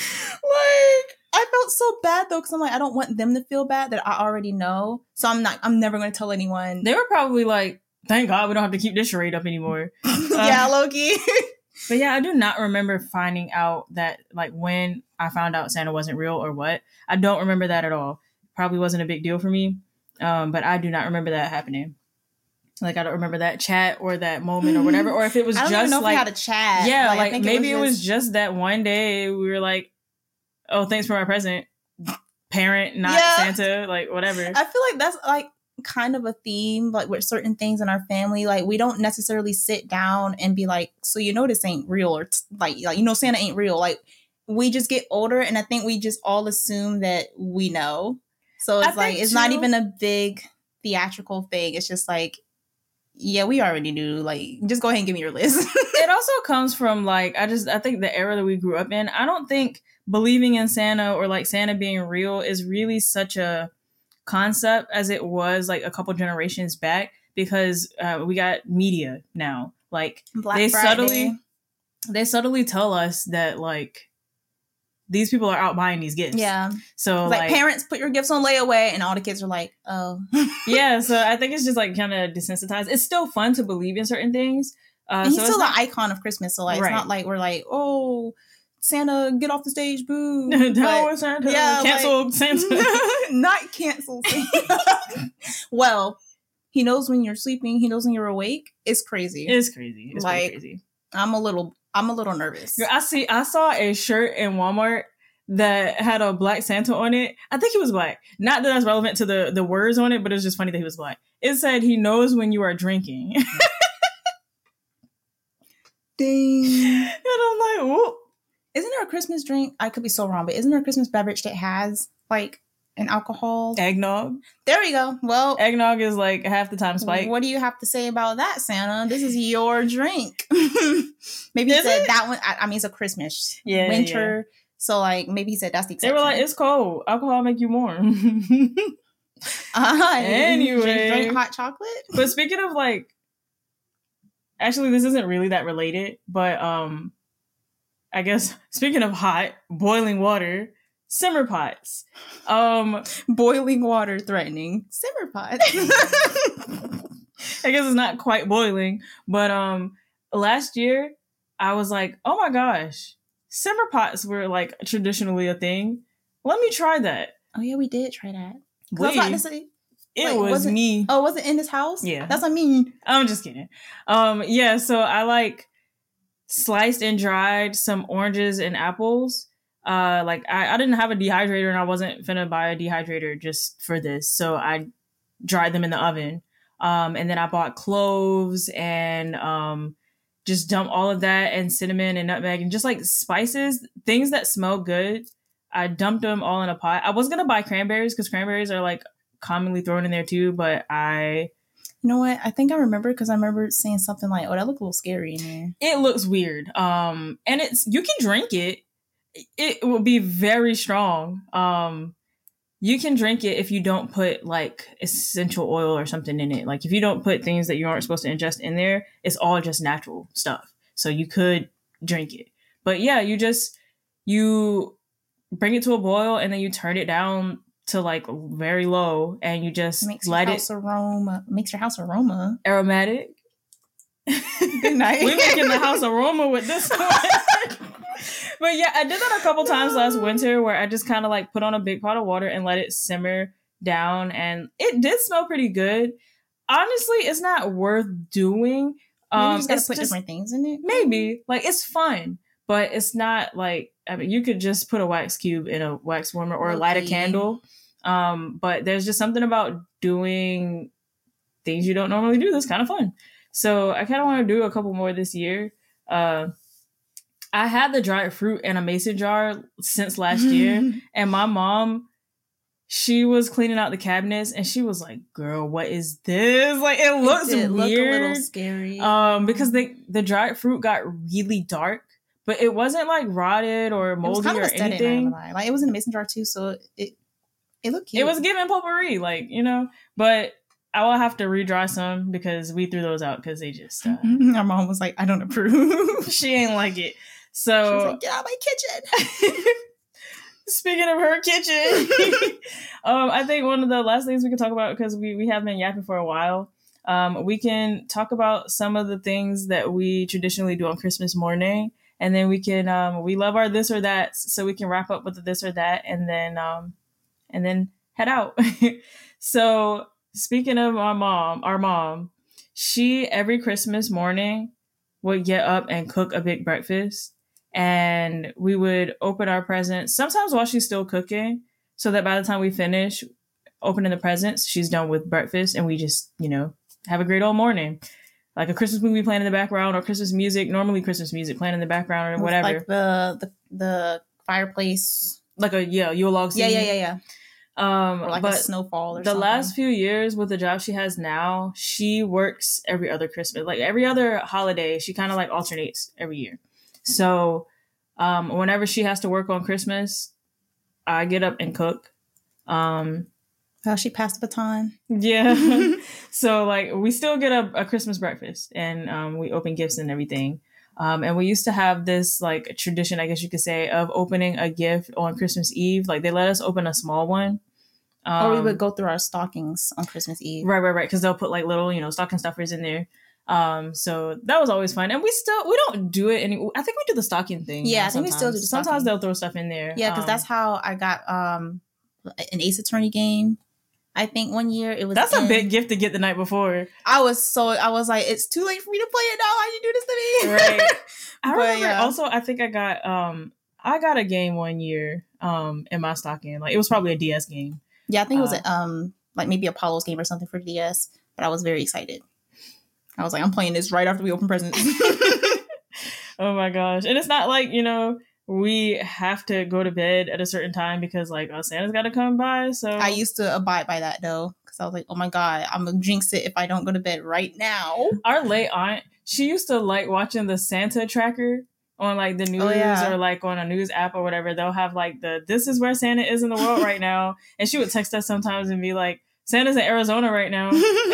I felt so bad though, because I'm like, I don't want them to feel bad that I already know. So I'm not, I'm never going to tell anyone. They were probably like, thank God we don't have to keep this charade up anymore. Yeah, um, Loki. But yeah, I do not remember finding out that, like, when I found out Santa wasn't real or what. I don't remember that at all. Probably wasn't a big deal for me. Um, but I do not remember that happening. Like, I don't remember that chat or that moment or whatever. Or if it was I don't just even know like, if we had a chat. yeah, like, like, I think maybe it was, it was just... just that one day we were like, oh, thanks for my present. Parent, not Yeah. Santa, like, whatever. I feel like that's like kind of a theme, like with certain things in our family. Like, we don't necessarily sit down and be like, so you know this ain't real, or t- like, like you know Santa ain't real. Like, we just get older, and I think we just all assume that we know. So it's I like think it's too- not even a big theatrical thing. It's just like, yeah, we already knew. Like, just go ahead and give me your list. It also comes from, like, I just, I think the era that we grew up in, I don't think believing in Santa or, like, Santa being real is really such a concept as it was, like, a couple generations back, because uh, we got media now. Like, Black they Friday. subtly, they subtly tell us that, like, these people are out buying these gifts. Yeah. So, Like, like, parents, put your gifts on layaway, and all the kids are like, oh. yeah, so I think it's just, like, kind of desensitized. It's still fun to believe in certain things. Uh, And he's so still it's the not- icon of Christmas, so like Right. it's not like we're like, oh, Santa, get off the stage, boo. no, But- Santa. yeah, Canceled Santa. not cancel Santa. Well, he knows when you're sleeping. He knows when you're awake. It's crazy. It's crazy. It's Like- pretty crazy. I'm a little, I'm a little nervous. Girl, I see. I saw a shirt in Walmart that had a black Santa on it. I think he was black. Not that that's relevant to the the words on it, but it's just funny that he was black. It said he knows when you are drinking. Ding. And I'm like, whoop. Isn't there a Christmas drink? I could be so wrong, but isn't there a Christmas beverage that has like an alcohol? Eggnog. There we go. Well, Eggnog is like half the time spike. what do you have to say about that, Santa? This is your drink. Maybe he Is said it? that one. I, I mean, it's a Christmas, Yeah, winter. So, like, maybe he said that's the They exception. were like, it's cold. Alcohol make you warm. uh, Anyway. drink hot chocolate. But speaking of, like, actually, this isn't really that related, but um, I guess speaking of hot, boiling water, simmer pots. Um, Boiling water threatening simmer pots. I guess it's not quite boiling. But um, last year I was like, oh my gosh, simmer pots were like traditionally a thing. Let me try that. Oh yeah, we did try that. We, I was about to say, it like, was wasn't- me. Oh, was it in this house? Yeah. That's what I mean. I'm just kidding. Um, yeah, so I like sliced and dried some oranges and apples. Uh, like I, I didn't have a dehydrator and I wasn't finna buy a dehydrator just for this. So I dried them in the oven. Um, and then I bought cloves and um, just dump all of that and cinnamon and nutmeg and just like spices, things that smell good. I dumped them all in a pot. I was gonna buy cranberries because cranberries are like commonly thrown in there too, but I You know what? I think I remember because I remember saying something like, "Oh, that looked a little scary in there." it looks weird. Um, and it's you can drink it. It will be very strong. Um, you can drink it if you don't put like essential oil or something in it. Like if you don't put things that you aren't supposed to ingest in there, it's all just natural stuff. So you could drink it. But yeah, you just you bring it to a boil and then you turn it down to like very low and you just Makes let your it house aroma. Makes your house aroma. aromatic. Good night. We're making the house aroma with this one. But yeah, I did that a couple times last winter where I just kind of like put on a big pot of water and let it simmer down and it did smell pretty good. Honestly, it's not worth doing. Um, Um, you just gotta it's put just, different things in it. maybe like it's fun, but it's not like I mean you could just put a wax cube in a wax warmer or Okay. light a candle. Um, but there's just something about doing things you don't normally do that's kind of fun. So I kind of want to do a couple more this year. Uh, I had the dried fruit in a mason jar since last year, and my mom, she was cleaning out the cabinets, and she was like, "Girl, what is this? Like, it looks it did weird, look a little scary." um, because the the dried fruit got really dark, but it wasn't like rotted or it was moldy kind of or aesthetic, not anything. gonna lie. Like it was in a mason jar too, so it it looked cute. It was giving potpourri, like you know, but. I will have to redry some because we threw those out because they just. Uh, Our mom was like, "I don't approve." she ain't like it. So She was like, "Get out of my kitchen." speaking of her kitchen, um, I think one of the last things we can talk about because we we have been yapping for a while. Um, we can talk about some of the things that we traditionally do on Christmas morning, and then we can um, we love our this or that, so we can wrap up with the this or that, and then um, and then head out. So. Speaking of our mom, our mom, she every Christmas morning would get up and cook a big breakfast and we would open our presents sometimes while she's still cooking so that by the time we finish opening the presents, she's done with breakfast and we just, you know, have a great old morning. Like a Christmas movie playing in the background or Christmas music, normally Christmas music playing in the background or whatever. Like the, the, the fireplace. Like a, yeah, Yule log scene. Yeah, yeah, yeah, yeah. Um, or like but a snowfall or the something. last few years with the job she has now, she works every other Christmas, like every other holiday. She kind of like alternates every year. So, um, whenever she has to work on Christmas, I get up and cook. Um, oh, she passed the baton. Yeah. So like we still get a, a Christmas breakfast and, um, we open gifts and everything. Um, and we used to have this like tradition, I guess you could say, of opening a gift on Christmas Eve. Like they let us open a small one. Um, or we would go through our stockings on Christmas Eve. Right, right, right. Because they'll put like little, you know, stocking stuffers in there. Um, so that was always fun. And we still, we don't do it any, I think we do the stocking thing. Yeah, now I think we still do the Sometimes stocking. they'll throw stuff in there. Yeah, because um, that's how I got um an Ace Attorney game. I think one year it was. That's in, a big gift to get the night before. I was so, I was like, it's too late for me to play it now. Why'd you do this to me? Right. I But, remember yeah. also, I think I got, um, I got a game one year um, in my stocking. Like it was probably a D S game. Yeah, I think it was Uh, a, um like maybe Apollo's game or something for D S, but I was very excited. I was like, I'm playing this right after we open presents. Oh my gosh. And it's not like, you know, we have to go to bed at a certain time because like oh, Santa's got to come by. So I used to abide by that though, because I was like, oh my God, I'm going to jinx it if I don't go to bed right now. our late aunt, she used to like watching the Santa tracker on like the news Oh, yeah. or like on a news app or whatever. They'll have like the, this is where Santa is in the world right now. And she would text us sometimes and be like, Santa's in Arizona right now.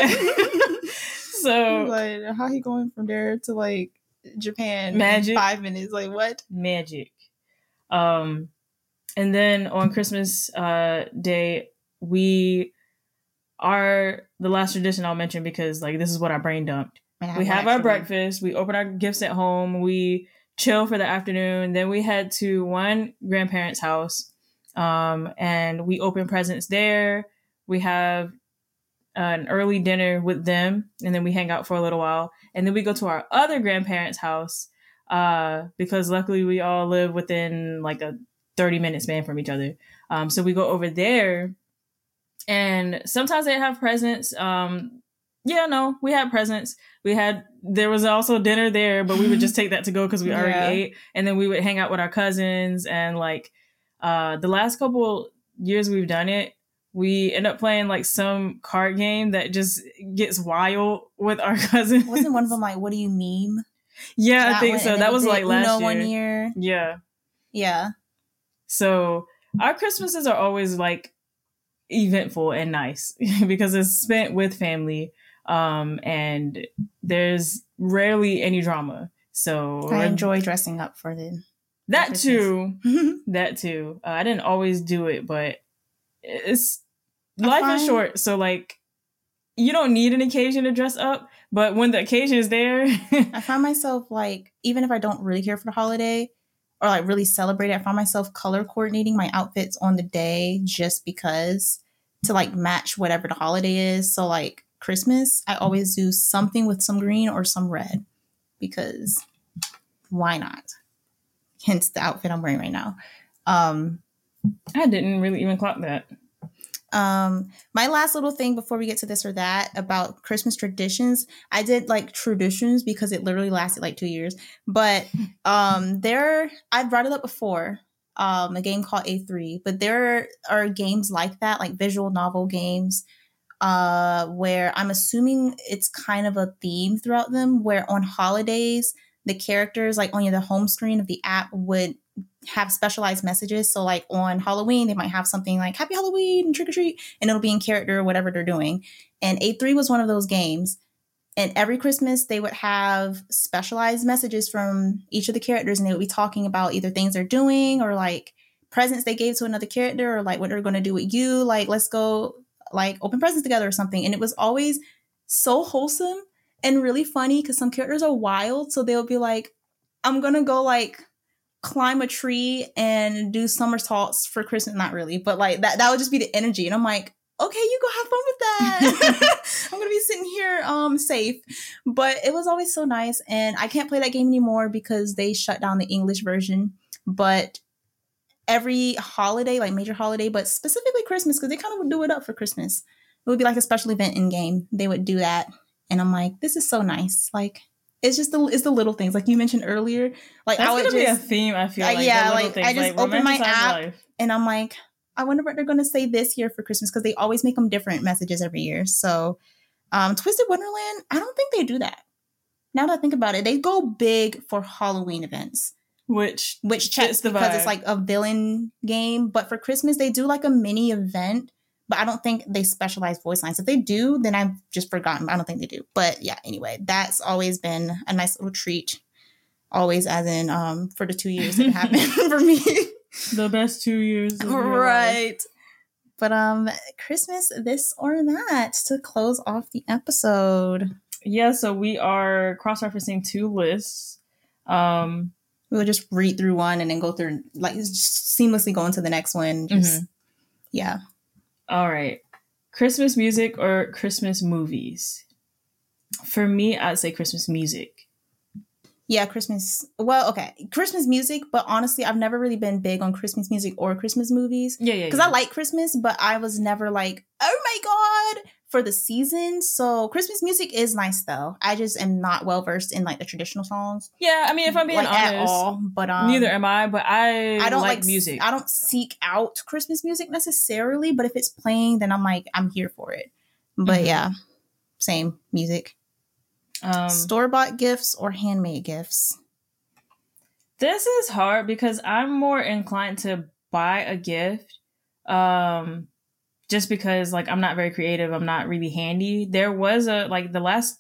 So like, how he going from there to like Japan Magic. in five minutes? Like what? magic. Um, and then on Christmas uh, Day, we our the last tradition I'll mention because like this is what I brain dumped. Man, We have actually. our breakfast. We open our gifts at home. We chill for the afternoon. Then we head to one grandparent's house, um, and we open presents there. We have an early dinner with them, and then we hang out for a little while, and then we go to our other grandparents' house uh, because luckily we all live within like a thirty minute span from each other. Um, so we go over there, and sometimes they have presents. Um, yeah, no, we had presents. We had there was also dinner there, but we would just take that to go because we already Yeah. ate, and then we would hang out with our cousins. And like uh, the last couple years we've done it, we end up playing like some card game that just gets wild with our cousins. Wasn't one of them like, what do you meme? Yeah, That I think one, so. and then That we was did like last Uno year. one year. Yeah. Yeah. So our Christmases are always like eventful and nice because it's spent with family, um, and there's rarely any drama. So I enjoy dressing up for the that Christmas. too. That too. Uh, I didn't always do it, but it's I life is find- short, so like you don't need an occasion to dress up, but when the occasion is there, I find myself like, even if I don't really care for the holiday or like really celebrate it, I find myself color coordinating my outfits on the day just because to like match whatever the holiday is. So like Christmas, I always do something with some green or some red because why not? Hence the outfit I'm wearing right now. Um, I didn't really even clock that. Um, my last little thing before we get to this or that about Christmas traditions, I did like traditions because it literally lasted like two years. But um, there, I brought it up before, um, a game called A three. But there are games like that, like visual novel games, uh, where I'm assuming it's kind of a theme throughout them. Where on holidays, the characters like on the home screen of the app would have specialized messages. So like on Halloween, they might have something like Happy Halloween, trick or treat, and it'll be in character or whatever they're doing. And A three was one of those games. And every Christmas, they would have specialized messages from each of the characters, and they would be talking about either things they're doing or like presents they gave to another character or like what they're going to do with you. Like, let's go like open presents together or something. And it was always so wholesome and really funny because some characters are wild. So they'll be like, I'm going to go like climb a tree and do somersaults for Christmas. Not really, but like that, that would just be the energy. And I'm like, okay, you go have fun with that. I'm going to be sitting here um safe. But it was always so nice. And I can't play that game anymore because they shut down the English version. But every holiday, like major holiday, but specifically Christmas, because they kind of would do it up for Christmas. It would be like a special event in game. They would do that. And I'm like, this is so nice. Like, it's just the it's the little things like you mentioned earlier. Like That's I would gonna be a just theme. I feel uh, like yeah, the little like things, I just like, open my romanticize app life. and I'm like, I wonder what they're going to say this year for Christmas because they always make them different messages every year. So, um, Twisted Wonderland, I don't think they do that. Now that I think about it, they go big for Halloween events, which which checks fits the because vibe. it's like a villain game. But for Christmas, they do like a mini event. But I don't think they specialize voice lines. If they do, then I've just forgotten. I don't think they do. But yeah, anyway, that's always been a nice little treat. Always, as in um, for the two years that it happened for me. The best two years. Of your life. Right. But um, Christmas, this or that to close off the episode. Yeah, so we are cross-referencing two lists. Um, We'll just read through one and then go through, like, just seamlessly go into the next one. Just, mm-hmm. Yeah. All right. Christmas music or Christmas movies? For me, I'd say Christmas music. Yeah, Christmas. Well, okay. Christmas music, but honestly, I've never really been big on Christmas music or Christmas movies. Yeah, yeah. Because yeah. I like Christmas, but I was never like, oh my God, for the season. So Christmas music is nice, though. I just am not well versed in like the traditional songs. Yeah, I mean, if I'm being like, honest, at all, but um, neither am I. But I, I don't like, like music. I don't seek out Christmas music necessarily, but if it's playing, then I'm like, I'm here for it. But mm-hmm. yeah, same music. Um, Store-bought gifts or handmade gifts? This is hard because I'm more inclined to buy a gift. Um, just because like I'm not very creative. I'm not really handy. There was a like the last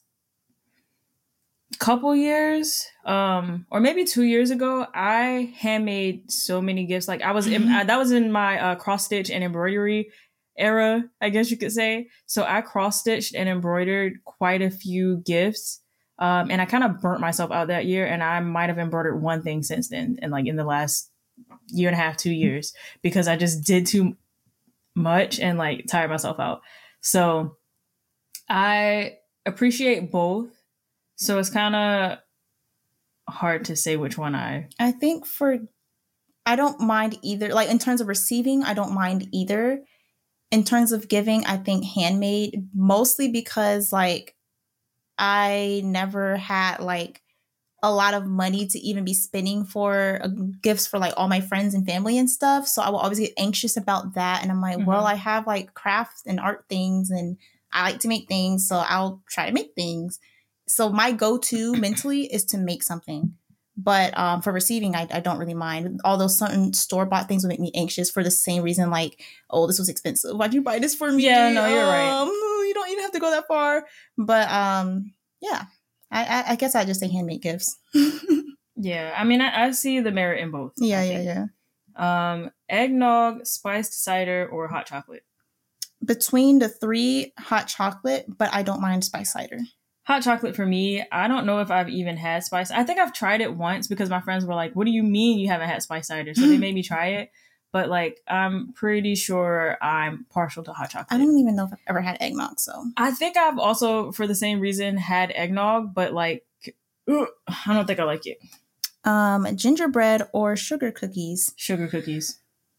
couple years, um, or maybe two years ago, I handmade so many gifts. Like I was in, I, that was in my uh, cross stitch and embroidery era, I guess you could say. So I cross stitched and embroidered quite a few gifts. Um, and I kind of burnt myself out that year, and I might have embroidered one thing since then, and like in the last year and a half, two years, because I just did too much and like tired myself out. So I appreciate both. So it's kind of hard to say which one I. I think for, I don't mind either. Like in terms of receiving, I don't mind either. In terms of giving, I think handmade, mostly because like I never had like a lot of money to even be spending for uh, gifts for like all my friends and family and stuff. So I will always get anxious about that. And I'm like, mm-hmm. well, I have like crafts and art things and I like to make things. So I'll try to make things. So my go-to mentally is to make something. But um, for receiving, I, I don't really mind. Although certain store-bought things will make me anxious for the same reason, like, oh, this was expensive. Why'd you buy this for me? Yeah, no, you're um, right. You don't even have to go that far. But um, yeah, I, I, I guess I just say handmade gifts. Yeah, I mean, I, I see the merit in both. Yeah, yeah, yeah. Um, eggnog, spiced cider, or hot chocolate? Between the three, hot chocolate, but I don't mind spiced cider. Hot chocolate for me, I don't know if I've even had spice. I think I've tried it once because my friends were like, what do you mean you haven't had spice cider? So they made me try it. But like, I'm pretty sure I'm partial to hot chocolate. I don't even know if I've ever had eggnog, so. I think I've also, for the same reason, had eggnog, but like, ugh, I don't think I like it. Um, gingerbread or sugar cookies? Sugar cookies.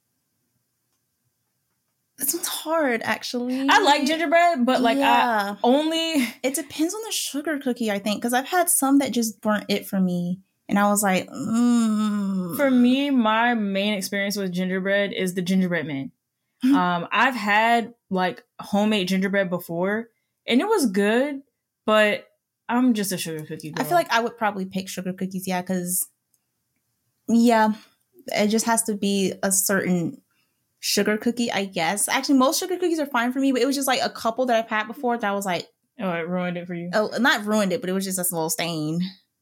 This one's hard, actually. I like gingerbread, but like yeah. I only... It depends on the sugar cookie, I think, because I've had some that just weren't it for me. And I was like, mm. For me, my main experience with gingerbread is the gingerbread man. um, I've had like homemade gingerbread before, and it was good, but I'm just a sugar cookie girl. I feel like I would probably pick sugar cookies, yeah, because, yeah, it just has to be a certain... sugar cookie, I guess. Actually, most sugar cookies are fine for me, but it was just like a couple that I've had before that I was like, oh, it ruined it for you. Oh, not ruined it, but it was just a little stain.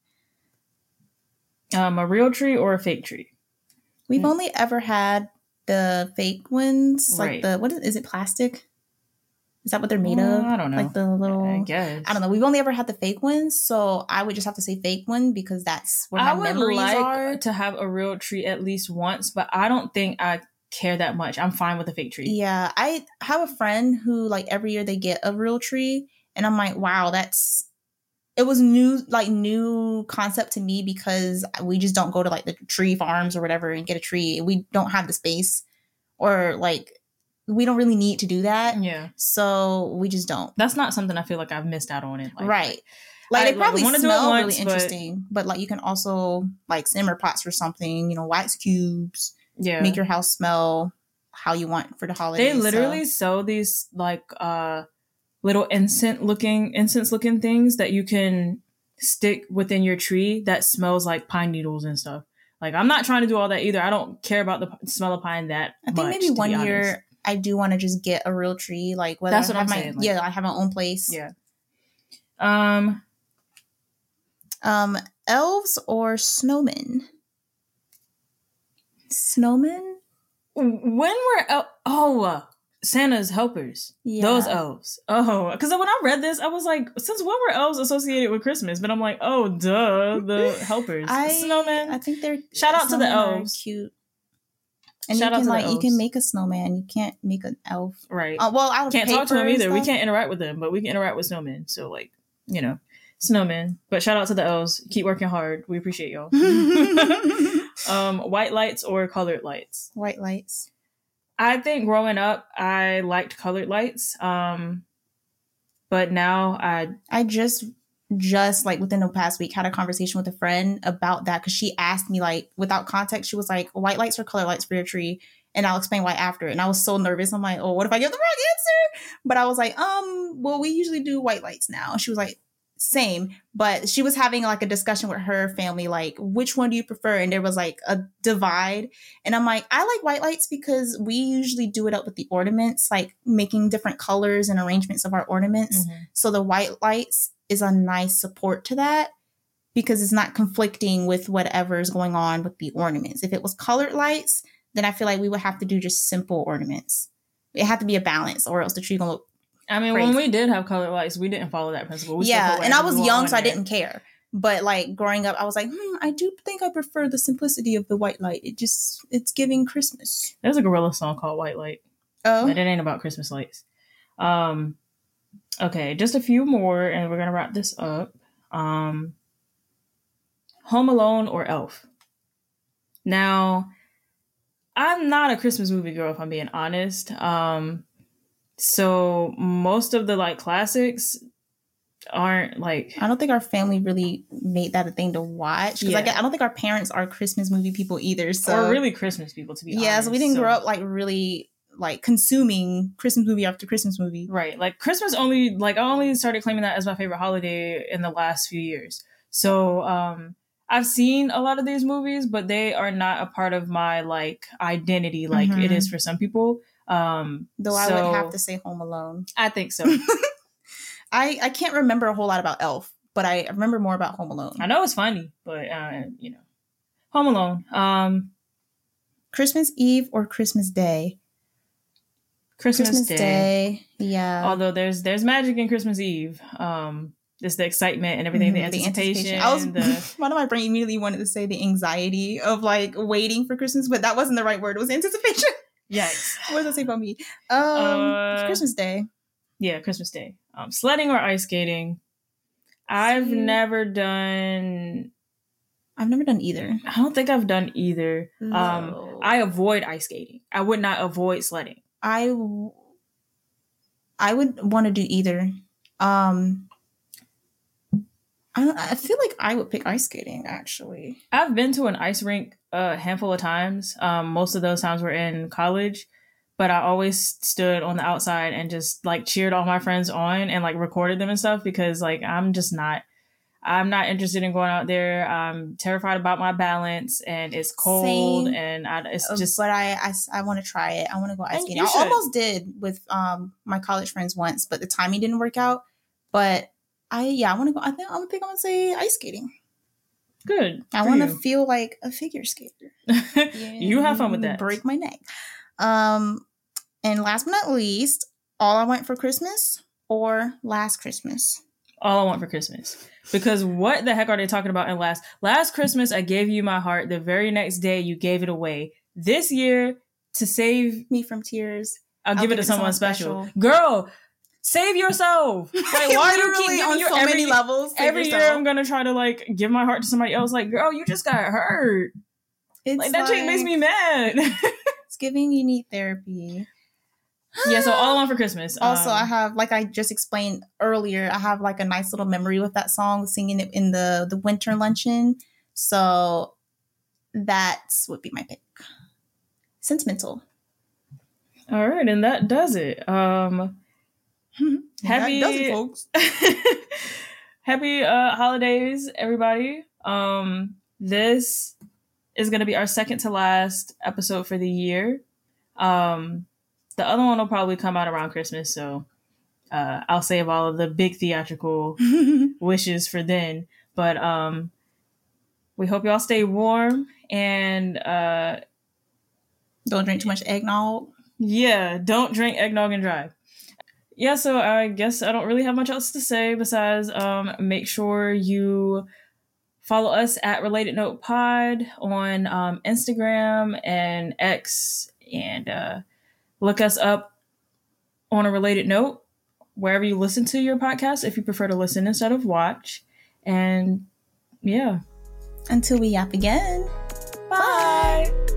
Um, a real tree or a fake tree? We've mm. only ever had the fake ones, like right. the what is, is it plastic? Is that what they're made uh, of? I don't know. Like the little. I guess. I don't know. We've only ever had the fake ones, so I would just have to say fake one because that's where my I would memories like are. To have a real tree at least once, but I don't think I care that much. I'm fine with a fake tree. Yeah, I have a friend who like every year they get a real tree, and I'm like, wow, that's it was new, like new concept to me because we just don't go to like the tree farms or whatever and get a tree. We don't have the space, or like we don't really need to do that. Yeah, so we just don't. That's not something I feel like I've missed out on it. Like, right. Like I, they probably like, smell once, really interesting, but, but like you can also like simmer pots or something, you know, wax cubes. Yeah. Make your house smell how you want for the holidays. They literally so. sell these like uh little incense looking incense looking things that you can stick within your tree that smells like pine needles and stuff. Like I'm not trying to do all that either. I don't care about the smell of pine that I think much, maybe one year I do want to just get a real tree. Like whether That's I what have I'm my saying. Like, yeah, I have my own place. Yeah. Um um elves or snowmen? Snowmen? When were el- oh uh, Santa's helpers? Yeah. Those elves. Oh, because when I read this, I was like, since when were elves associated with Christmas? But I'm like, oh, duh, the helpers, I, snowmen. I think they're shout out to the elves. Cute. And shout you out can to like the elves. You can make a snowman. You can't make an elf, right? Uh, well, I can't talk to them either. We can't interact with them, but we can interact with snowmen. So like, you know. Snowmen, but shout out to the elves. Keep working hard. We appreciate y'all. um, white lights or colored lights? White lights. I think growing up, I liked colored lights. Um, but now I I just just like within the past week had a conversation with a friend about that because she asked me like without context. She was like, "White lights or colored lights for your tree?" And I'll explain why after. And I was so nervous. I'm like, "Oh, what if I give the wrong answer?" But I was like, "Um, well, we usually do white lights now." She was like, same, but she was having like a discussion with her family, like which one do you prefer? And there was like a divide, and I'm like, I like white lights because we usually do it up with the ornaments, like making different colors and arrangements of our ornaments. Mm-hmm. So the white lights is a nice support to that because it's not conflicting with whatever is going on with the ornaments. If it was colored lights, then I feel like we would have to do just simple ornaments. it had to be a balance, or else the tree gonna look. I mean, crazy. When we did have colored lights, we didn't follow that principle. We yeah, and I was young, so there. I didn't care. But like growing up, I was like, hmm, I do think I prefer the simplicity of the white light. It just, it's giving Christmas. There's a Gorilla song called White Light. Oh. But it ain't about Christmas lights. Um, okay, just a few more and we're going to wrap this up. Um, Home Alone or Elf? Now, I'm not a Christmas movie girl, if I'm being honest. Um, so most of the like classics aren't like, I don't think our family really made that a thing to watch, because Yeah. like I don't think our parents are Christmas movie people either. So or really Christmas people, to be honest. yeah, so we didn't so- grow up like really like consuming Christmas movie after Christmas movie. Right. Like Christmas only, like I only started claiming that as my favorite holiday in the last few years. So um, I've seen a lot of these movies, but they are not a part of my like identity like Mhm. it is for some people. Um, Though I so would have to say Home Alone. I think so. I I can't remember a whole lot about Elf, but I remember more about Home Alone. I know it's funny, but uh, you know, Home Alone. Um, Christmas Eve or Christmas Day? Christmas, Christmas Day. Day. Yeah. Although there's there's magic in Christmas Eve. Um, just the excitement and everything, Mhm, the anticipation. I was the, one of my brain immediately wanted to say the anxiety of like waiting for Christmas, but that wasn't the right word. It was anticipation. yikes. What does that say about me? Um, Uh, Christmas Day. Yeah, Christmas Day. Um, sledding or ice skating? I've See? never done. I've never done either. I don't think I've done either. Um, No. I avoid ice skating. I would not avoid sledding. I w- I would want to do either. Um, I don't. I feel like I would pick ice skating. Actually, I've been to an ice rink a handful of times. Um, most of those times were in college, but I always stood on the outside and just like cheered all my friends on and like recorded them and stuff because like I'm just not. I'm not interested in going out there. I'm terrified about my balance, and it's cold, Same. and I, it's just. but I I, I want to try it. I want to go ice And skating. you I should. almost did with um my college friends once, but the timing didn't work out. But I yeah, I want to go. I think I would think I would say ice skating. Good. I for want to you. feel like a figure skater. You have fun with that. Break my neck. Um, and last but not least, All I Want for Christmas or Last Christmas. All I Want for Christmas. Because what the heck are they talking about in last last Christmas? I gave you my heart. The very next day you gave it away. This year, to save, Me from tears. I'll, give it to someone, special. special. Girl, save yourself. Like, why do you keep Literally giving on your so every, many levels? Save every year yourself. I'm gonna try to like give my heart to somebody else. Like, girl, you just got hurt. It's Like that chick makes me mad. It's giving you need therapy. Yeah, so All I Want for Christmas. Also, um, I have, like I just explained earlier, I have like a nice little memory with that song, singing it in the the winter luncheon. So that would be my pick. Sentimental. all right, and that does it. Um, happy, That does it, folks. happy uh, holidays, everybody. Um, this is going to be our second to last episode for the year. Um, the other one will probably come out around Christmas, so uh, I'll save all of the big theatrical wishes for then. But um, we hope y'all stay warm and uh, Don't drink too much eggnog. yeah, don't drink eggnog and drive. Yeah, so I guess I don't really have much else to say besides um, make sure you follow us at Related Note Pod on um, Instagram and X, and uh, look us up on A Related Note wherever you listen to your podcast if you prefer to listen instead of watch. And yeah. Until we yap again. Bye.